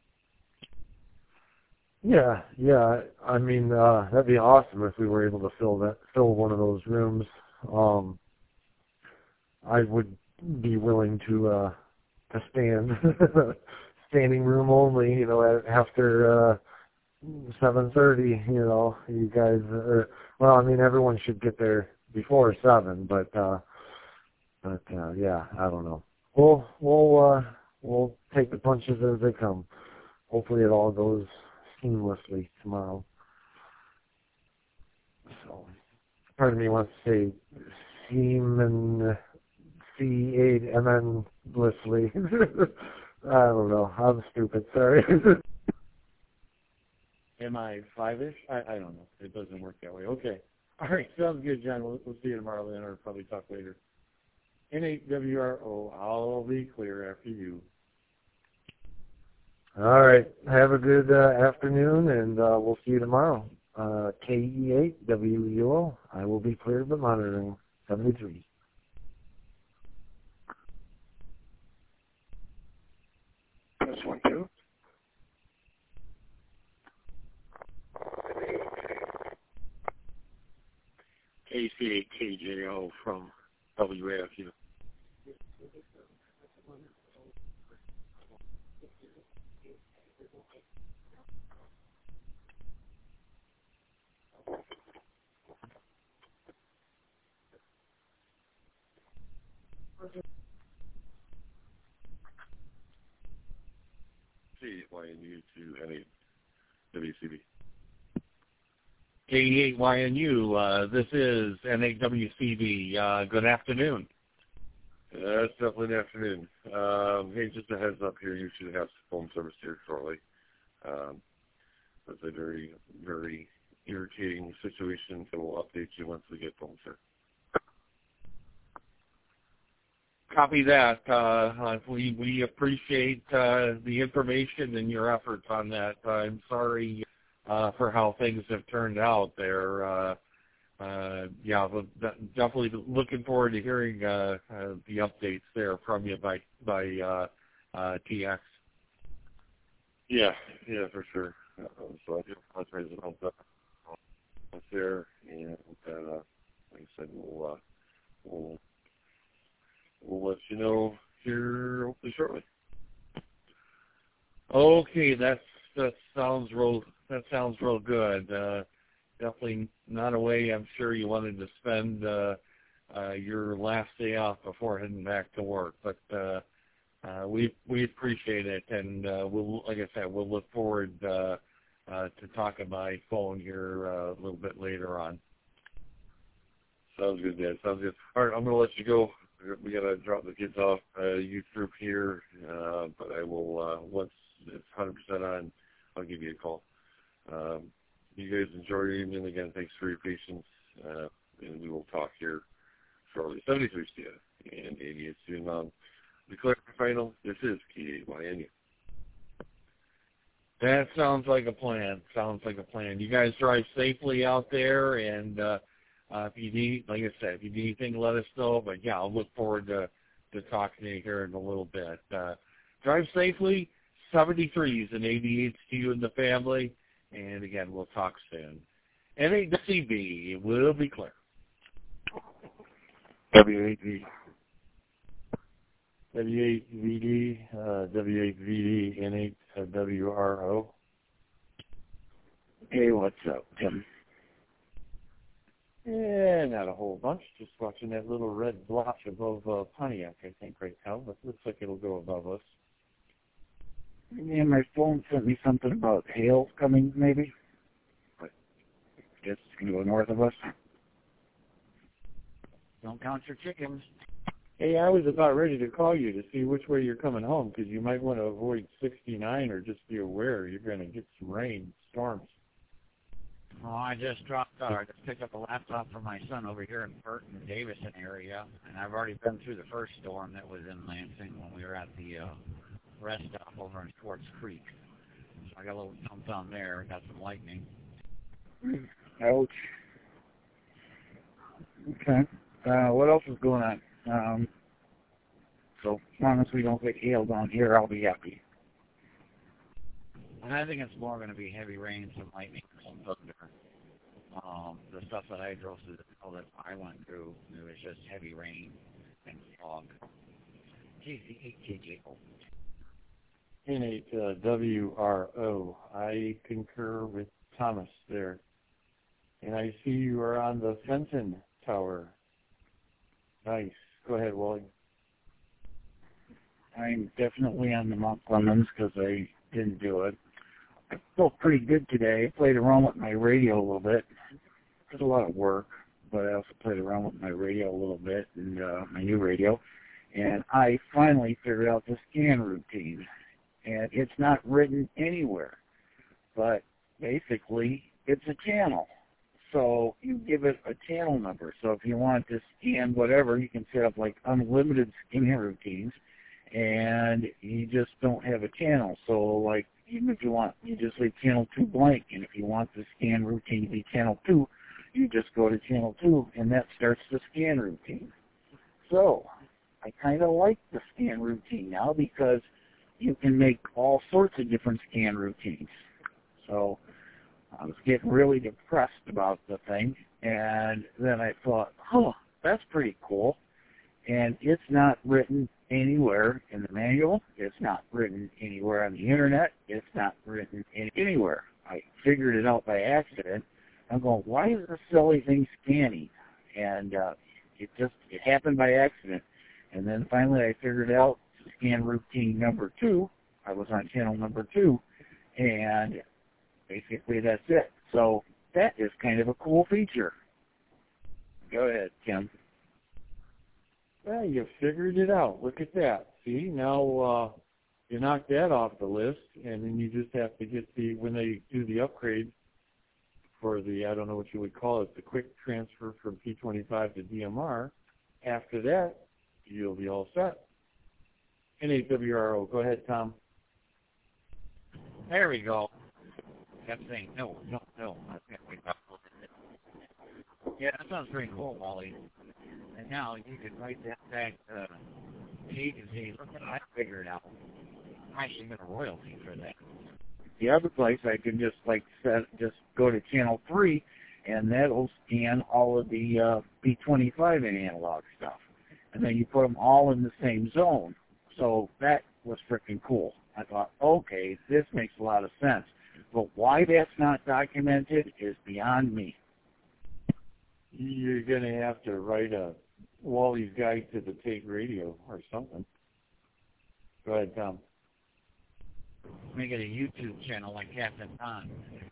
Yeah, yeah. I mean, uh, that'd be awesome if we were able to fill that, fill one of those rooms. Um, I would be willing to uh, to stand, standing room only. You know, at, after uh, seven thirty. You know, you guys. Are, well, I mean, everyone should get there before seven, but uh, but uh, yeah, I don't know. We'll we'll uh, we'll take the punches as they come. Hopefully, it all goes seamlessly tomorrow. So, part of me wants to say seam C eight and then blissfully. I don't know. I'm stupid. Sorry. Am I five-ish? I, I don't know. It doesn't work that way. Okay. All right. Sounds good, John. We'll, we'll see you tomorrow then, or probably talk later. N eight W R O, I'll be clear after you. All right. Have a good uh, afternoon, and uh, we'll see you tomorrow. Uh, K E eight W U O. I will be cleared but monitoring. seventy-three. This one too. K C eight K J O from W A F U. K Y N U to N eight W C B. K eight Y N U, uh, this is N eight W C B. Uh, good afternoon. Uh, it's definitely an afternoon. Um, hey, just a heads up here, you should have phone service here shortly. Um, it's a very, very irritating situation, so we'll update you once we get phone service. Copy that. Uh, we we appreciate uh, the information and your efforts on that. I'm sorry uh, for how things have turned out there. Uh, uh, yeah, but definitely looking forward to hearing uh, uh, the updates there from you by by uh, uh, T X. Yeah, yeah, for sure. Uh, so I do apologize about that. That's there, and uh, like I said, we'll uh, we'll. We'll let you know here hopefully shortly. Okay, that's that sounds real. That sounds real good. Uh, definitely not a way I'm sure you wanted to spend uh, uh, your last day off before heading back to work. But uh, uh, we we appreciate it, and uh, we'll like I said, we'll look forward uh, uh, to talking by phone here uh, a little bit later on. Sounds good, Dad. Sounds good. All right, I'm gonna let you go. We gotta drop the kids off. Uh, youth group here, uh, but I will uh, once it's one hundred percent on, I'll give you a call. Um, you guys enjoy your evening again. Thanks for your patience, uh, and we will talk here shortly. seventy-three C F and eighty-eight student on the Clark final. This is K eight Y N U. That sounds like a plan. Sounds like a plan. You guys drive safely out there, and uh, uh, if you need, like I said, if you need anything, let us know. But yeah, I'll look forward to, to talking to you here in a little bit. Uh, drive safely. seventy-threes and eighty-eights to you and the family. And again, we'll talk soon. N eight W C B will be clear. W eight V. W eight V D, uh, W eight V D, N eight W R O. Hey, what's up, Tim? Yeah, not a whole bunch. Just watching that little red blotch above uh, Pontiac, I think, right now. But looks like it'll go above us. Yeah, my phone sent me something about hail coming, maybe. But I guess it's going to go north of us. Don't count your chickens. Hey, I was about ready to call you to see which way you're coming home, because you might want to avoid sixty-nine or just be aware you're going to get some rain, storms. Oh, I just dropped, uh, I just picked up a laptop for my son over here in Burton, Davison area, and I've already been through the first storm that was in Lansing when we were at the uh, rest stop over in Schwartz Creek. So I got a little thump down there, got some lightning. Ouch. Okay. Uh, what else is going on? Um, so as long as we don't get hail down here, I'll be happy. And I think it's more going to be heavy rain, some lightning, some thunder. Um, the stuff that I drove through, the hill that I went through, it was just heavy rain and fog. G C eight J J O. N eight uh, W R O. I concur with Thomas there. And I see you are on the Fenton Tower. Nice. Go ahead, Wally. I'm definitely on the Mount Clemens because I didn't do it. I felt pretty good today. I played around with my radio a little bit. Did a lot of work, but I also played around with my radio a little bit, and uh, my new radio. And I finally figured out the scan routine. And it's not written anywhere. But basically, it's a channel. So you give it a channel number. So if you want to scan whatever, you can set up like unlimited scan routines, and you just don't have a channel. So like even if you want, you just leave channel two blank, and if you want the scan routine to be channel two, you just go to channel two, and that starts the scan routine. So I kind of like the scan routine now because you can make all sorts of different scan routines. So I was getting really depressed about the thing, and then I thought, oh, that's pretty cool. And it's not written anywhere in the manual. It's not written anywhere on the internet. It's not written in anywhere. I figured it out by accident. I'm going, why is this silly thing scanning? And uh, it just, it happened by accident. And then finally I figured out scan routine number two. I was on channel number two, and basically that's it. So that is kind of a cool feature. Go ahead, Kim. Well, you figured it out. Look at that. See, now uh, you knock that off the list, and then you just have to get the, when they do the upgrade for the, I don't know what you would call it, the quick transfer from P twenty-five to D M R, after that, you'll be all set. N H W R O, go ahead, Tom. There we go. Kept saying, no, no, no. I can't wait up. Yeah, that sounds pretty cool, Wally. And now you could write that back uh, sheet and say, look at I figured out. I should get a royalty for that. The other place I can just like set, just go to channel three, and that'll scan all of the uh, P twenty-five and analog stuff, and then you put them all in the same zone. So that was freaking cool. I thought, okay, this makes a lot of sense, but why that's not documented is beyond me. You're going to have to write a Wally's Guide to the Tape Radio or something. Go ahead, Tom. Make it a YouTube channel like Captain Tom.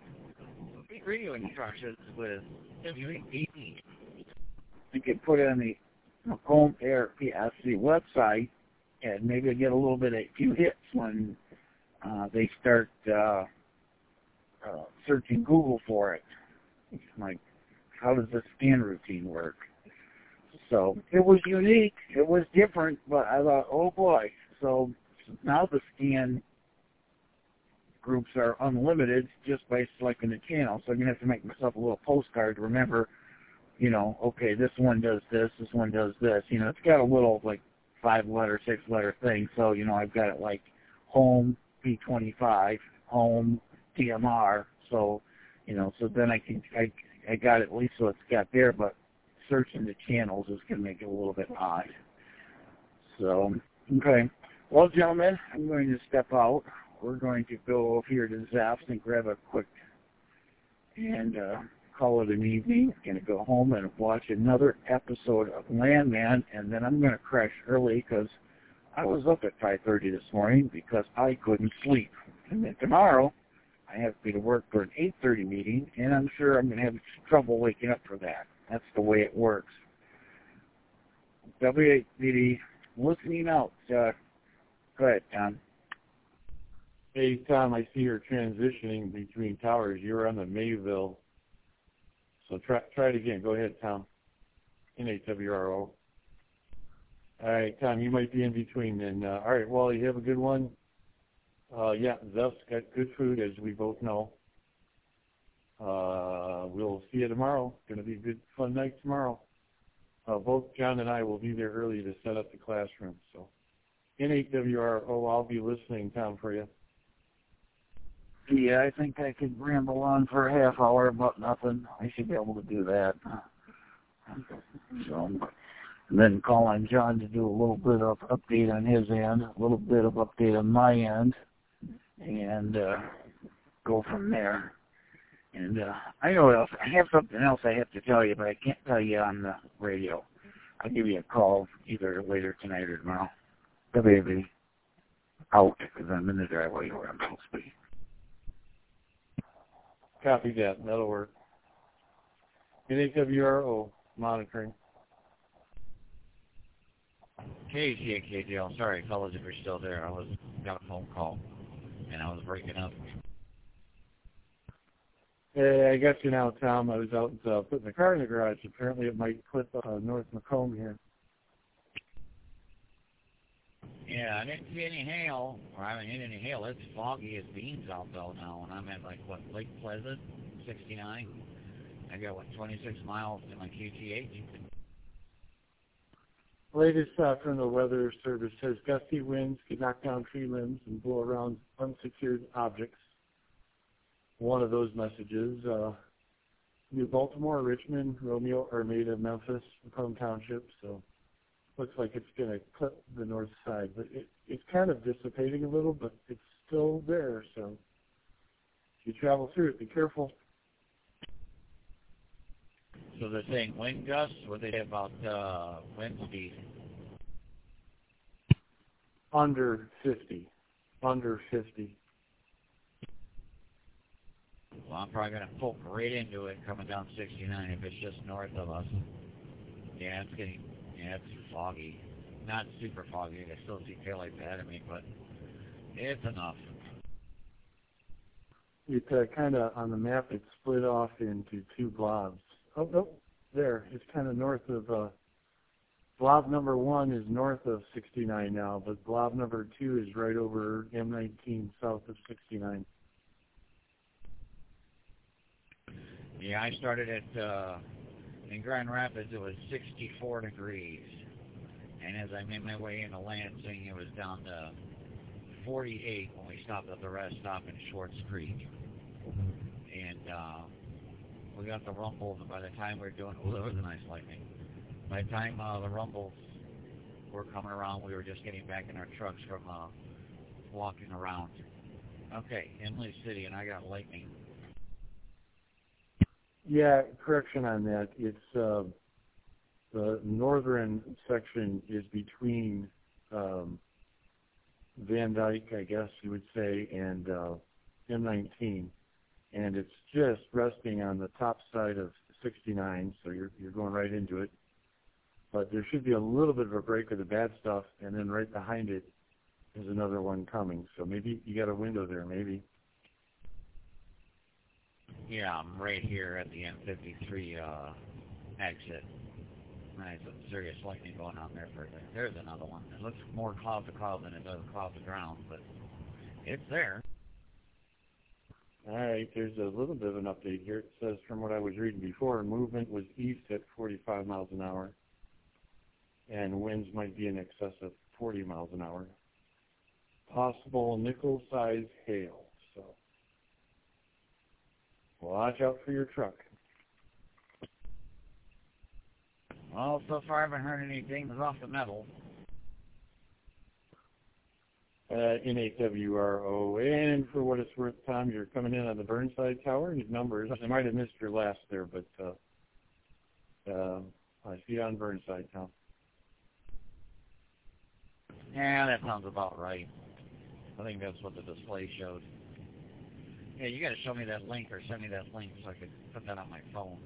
Radio instructions with W A D D. You could put it on the Macomb Air P S C website, and maybe get a little bit of few hits when uh, they start uh, uh, searching Google for it. It's like, how does the scan routine work? So it was unique. It was different, but I thought, oh boy. So now the scan groups are unlimited just by selecting the channel. So I'm going to have to make myself a little postcard to remember, you know, okay, this one does this, this one does this. You know, it's got a little, like, five-letter, six-letter thing. So, you know, I've got it like home P twenty-five, home D M R. So, you know, so then I can, I, I got it at least so it's got there, but searching the channels is going to make it a little bit odd. So, okay. Well, gentlemen, I'm going to step out. We're going to go over here to Zapp's and grab a quick and uh, call it an evening. Going to go home and watch another episode of Landman, and then I'm going to crash early because I was up at five thirty this morning because I couldn't sleep. And then tomorrow, I have to be to work for an eight thirty meeting, and I'm sure I'm going to have trouble waking up for that. That's the way it works. W A D D, listening out. Uh, go ahead, Tom. Hey, Tom, I see you're transitioning between towers. You're on the Mayville. So try try it again. Go ahead, Tom. N H W R O. All right, Tom, you might be in between then. Uh, all right, Wally, you have a good one. Uh, yeah, Zeff's got good food, as we both know. Uh, we'll see you tomorrow. It's going to be a good, fun night tomorrow. Uh, both John and I will be there early to set up the classroom. So, N H W R O, I'll be listening, Tom, for you. Yeah, I think I could ramble on for a half hour about nothing. I should be able to do that. So, and then call on John to do a little bit of update on his end, a little bit of update on my end, and uh, go from there. And uh, I know what else. I have something else I have to tell you, but I can't tell you on the radio. I'll give you a call either later tonight or tomorrow. The baby out because I'm in the driveway where I'm supposed to be. Copy that. That'll work. N H W R O, monitoring. K G A K J L. Sorry, fellas, if you're still there. I was got a phone call, and I was breaking up. Hey, I got you now, Tom. I was out uh, putting the car in the garage. Apparently it might clip uh, North Macomb here. Yeah, I didn't see any hail, or I haven't hit any hail. It's foggy as beans out though now, and I'm at like what Lake Pleasant, sixty-nine. I got what twenty-six miles to my Q T H. Latest uh, from the Weather Service says gusty winds can knock down tree limbs and blow around unsecured objects. One of those messages, uh, New Baltimore, Richmond, Romeo, Armada, Memphis, Macomb Township. So looks like it's going to clip the north side, but it, it's kind of dissipating a little, but it's still there. So if you travel through it, be careful. So they're saying wind gusts. What they say about uh, wind speed? Under fifty. under fifty. Well, I'm probably going to poke right into it coming down sixty-nine if it's just north of us. Yeah, it's getting, yeah, it's foggy. Not super foggy. I still see taillights ahead of me, but it's enough. It's uh, kind of, on the map, it's split off into two blobs. Oh, no, there. It's kind of north of, uh, blob number one is north of sixty-nine now, but blob number two is right over M nineteen south of sixty-nine. Yeah, I started at, uh, in Grand Rapids, it was sixty-four degrees. And as I made my way into Lansing, it was down to forty-eight when we stopped at the rest stop in Schwartz Creek. And uh, we got the rumbles, and by the time we were doing, oh, that was a nice lightning. By the time uh, the rumbles were coming around, we were just getting back in our trucks from uh, walking around. Okay, Imlay City, and I got lightning. Yeah, correction on that. It's uh, the northern section is between um, Van Dyke, I guess you would say, and uh, M nineteen, and it's just resting on the top side of sixty-nine, so you're you're going right into it. But there should be a little bit of a break of the bad stuff, and then right behind it is another one coming. So maybe you got a window there, maybe. Yeah, I'm right here at the M fifty-three uh, exit. Nice, some serious lightning going on there for a second. There's another one. It looks more cloud to cloud than it does cloud to ground, but it's there. All right, there's a little bit of an update here. It says, from what I was reading before, movement was east at forty-five miles an hour, and winds might be in excess of forty miles an hour. Possible nickel-sized hail, so watch out for your truck. Well, so far I haven't heard anything that's off the metal. Uh, N eight W R O, and for what it's worth, Tom, you're coming in on the Burnside Tower. Your numbers, I might have missed your last there, but uh, uh, I see you on Burnside, Tom. Yeah, that sounds about right. I think that's what the display showed. Yeah, you got to show me that link or send me that link so I could put that on my phone.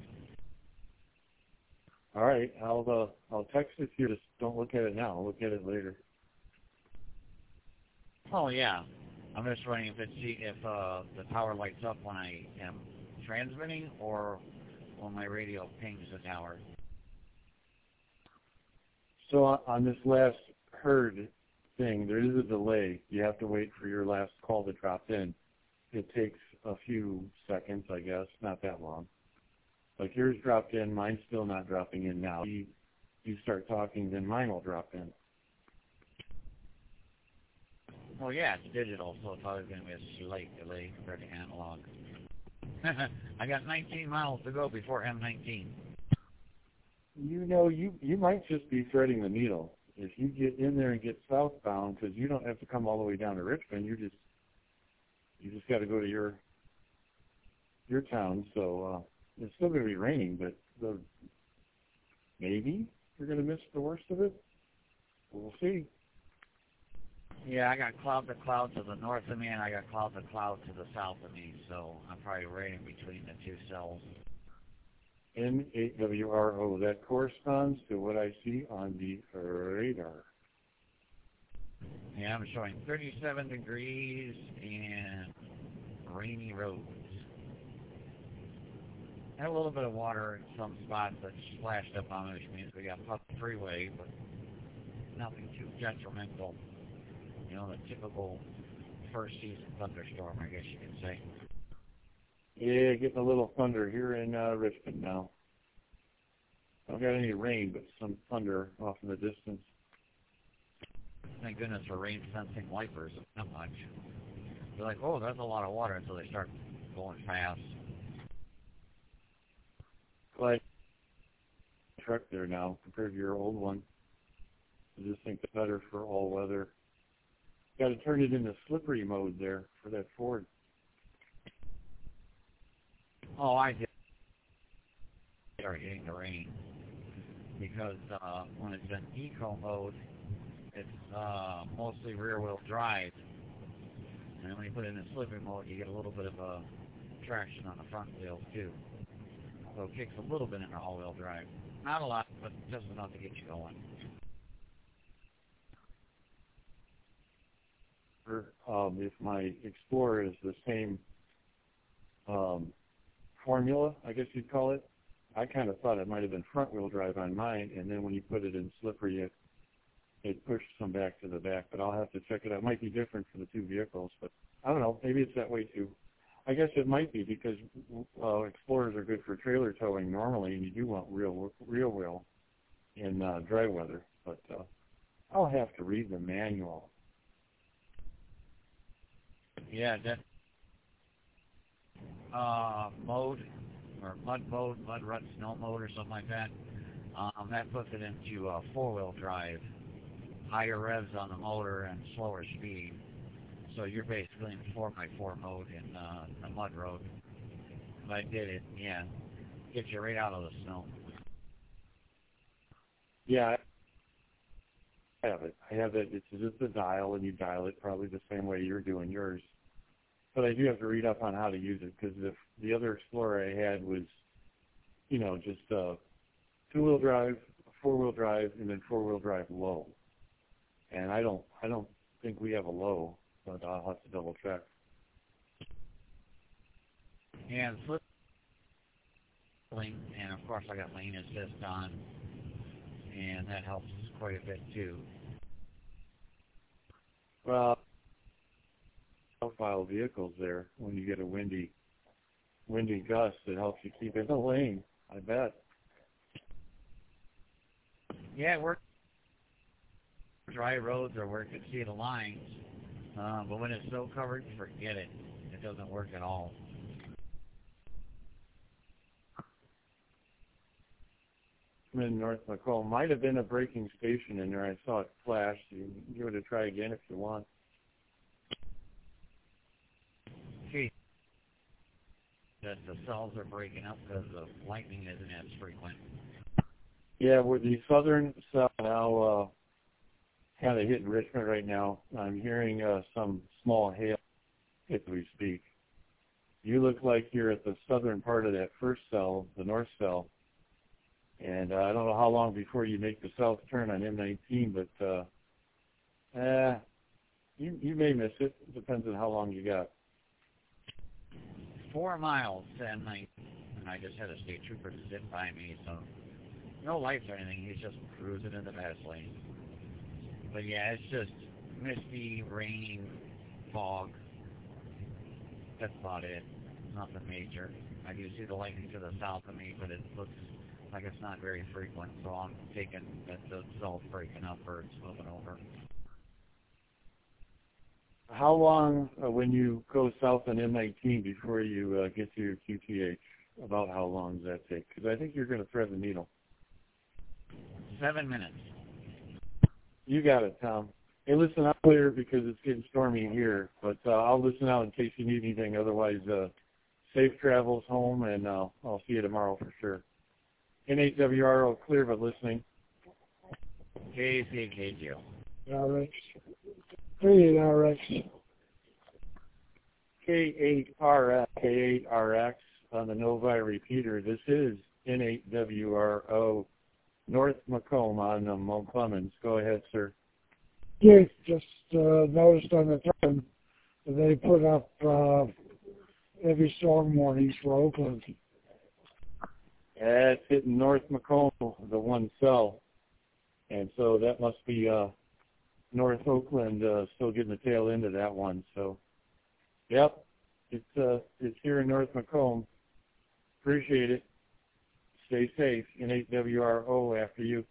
All right, I'll uh, I'll text it to you. Just don't look at it now. I'll look at it later. Oh yeah, I'm just wondering if it's if uh, the tower lights up when I am transmitting or when my radio pings the tower. So on, on this last heard thing, there is a delay. You have to wait for your last call to drop in. It takes a few seconds, I guess, not that long. Like yours dropped in, mine's still not dropping in now. You, you start talking, then mine will drop in. Well, yeah, it's digital, so it's always going to be a slight delay compared to analog. I got nineteen miles to go before M nineteen. You know, you you might just be threading the needle. If you get in there and get southbound, because you don't have to come all the way down to Richmond, you just you just got to go to your your town. So uh, it's still going to be raining, but the, maybe you're going to miss the worst of it. We'll see. Yeah, I got cloud to cloud to the north of me, and I got cloud to cloud to the south of me, so I'm probably right in between the two cells. N eight W R O, that corresponds to what I see on the radar. Yeah, I'm showing thirty-seven degrees and rainy roads. Had a little bit of water in some spots that splashed up on me, which means we got Puff Freeway, but nothing too detrimental. You know, the typical first season thunderstorm, I guess you could say. Yeah, getting a little thunder here in uh, Richmond now. I don't got any rain, but some thunder off in the distance. Thank goodness for rain-sensing wipers, not much. They're like, oh, that's a lot of water until they start going fast. Glad truck there now compared to your old one. I just think it's better for all weather. Got to turn it into slippery mode there for that Ford. Oh, I did start hitting the rain because uh, when it's in eco mode, it's uh, mostly rear-wheel drive, And when you put it in slippery mode, you get a little bit of uh, traction on the front wheels too. So it kicks a little bit into all-wheel drive. Not a lot, but just enough to get you going. Um, if my Explorer is the same um, formula, I guess you'd call it, I kind of thought it might have been front-wheel drive on mine, and then when you put it in slippery, it, it pushed some back to the back, but I'll have to check it out. It might be different for the two vehicles, but I don't know. Maybe it's that way too. I guess it might be because uh, Explorers are good for trailer towing normally, and you do want real real wheel in uh, dry weather. But uh, I'll have to read the manual. Yeah, that uh, mode, or mud mode, mud rut snow mode, or something like that. Um, that puts it into uh, four-wheel drive, higher revs on the motor and slower speed. So you're basically in four by four mode in uh, the mud road. If I did it, yeah, gets you right out of the snow. Yeah, I have it. I have it. It's just a dial, and you dial it probably the same way you're doing yours. But I do have to read up on how to use it because the the other Explorer I had was, you know, just uh, two-wheel drive, four-wheel drive, and then four-wheel drive low. And I don't, I don't think we have a low. But I'll have to double check. And flip lane, and of course I got lane assist on, and that helps quite a bit too. Well, profile vehicles there when you get a windy, windy gust, it helps you keep in the lane. I bet. Yeah, it works. Dry roads or where you can see the lines. Uh, but when it's snow covered, forget it. It doesn't work at all. I'm in North Macomb. Might have been a braking station in there. I saw it flash. You can give it a try again if you want. See, that the cells are breaking up because the lightning isn't as frequent. Yeah, we're the southern cell now uh, kind of hitting Richmond right now. I'm hearing uh, some small hail as we speak. You look like you're at the southern part of that first cell, the north cell. And uh, I don't know how long before you make the south turn on M nineteen, but uh, eh, you, you may miss it. It depends on how long you got. Four miles and I, and I just had a state trooper zip by me, so no lights or anything. He's just cruising in the fast lane. But yeah, it's just misty, raining, fog. That's about it. Nothing major. I do see the lightning to the south of me, but it looks like it's not very frequent, so I'm taking that the cell's breaking up or it's moving over. How long, uh, when you go south on M nineteen before you uh, get to your Q T H, about how long does that take? Because I think you're going to thread the needle. Seven minutes. You got it, Tom. Hey, listen, I'm clear because it's getting stormy here, but uh, I'll listen out in case you need anything. Otherwise, uh, safe travels home, and uh, I'll see you tomorrow for sure. N eight W R O, clear but listening. K C K G O. R X. K eight R X. K eight R X. K eight R X on the Novi repeater. This is N eight W R O, North Macomb on the Mount Clemens. Go ahead, sir. Yeah, just uh, noticed on the time that they put up uh, heavy storm warnings for Oakland. That's hitting North Macomb, the one cell. And so that must be uh, North Oakland uh, still getting the tail end of that one. So, yep, it's uh, it's here in North Macomb. Appreciate it. Stay safe. N eight W R O after you.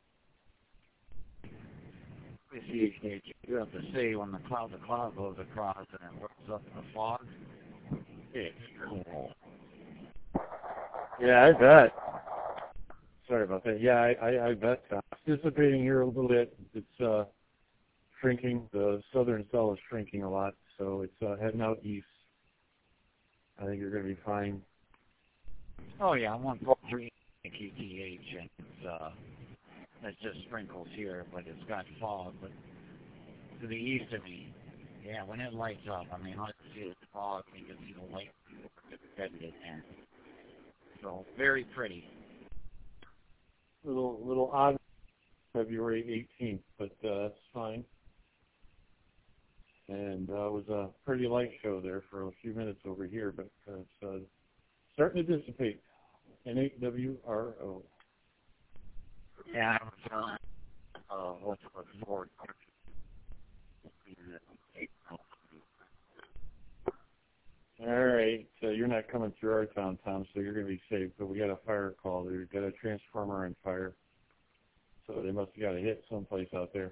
K C K G O. You have to say when the cloud, the cloud goes across and it works up in the fog. It's cool. Yeah, I bet. Sorry about that. Yeah, I, I, I bet. Uh, anticipating here a little bit. It's uh, shrinking. The southern cell is shrinking a lot, so it's uh, heading out east. I think you're going to be fine. Oh yeah, I'm one point three Q T H, and it's uh, it's just sprinkles here, but it's got fog. But to the east of me, Yeah, when it lights up, I mean, all you can see is the fog, and you can see the light deadly and so very pretty. Little little odd, February eighteenth, but uh, that's fine. And uh, it was a pretty light show there for a few minutes over here, but uh, it's uh, starting to dissipate. N eight W R O. Yeah, I was uh, uh, what's it called, Ford. All right, so you're not coming through our town, Tom, so you're going to be safe. But we got a fire call. They got a transformer on fire, so they must have got a hit someplace out there.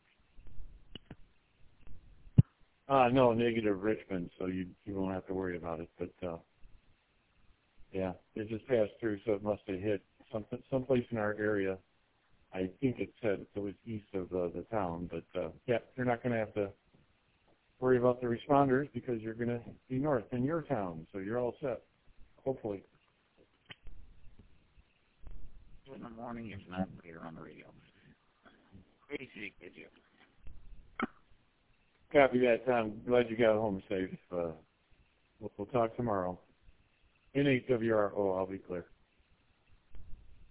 Uh, no, negative Richmond, so you you won't have to worry about it. But uh, yeah, it just passed through, so it must have hit something someplace in our area. I think it said it was east of uh, the town, but uh, yeah, you're not going to have to worry about the responders because you're going to be north in your town, so you're all set, hopefully. In the morning, if not later on the radio. Crazy, did you? Copy that, Tom. Glad you got home safe. Uh, we'll, we'll talk tomorrow. N eight W R O, I'll be clear.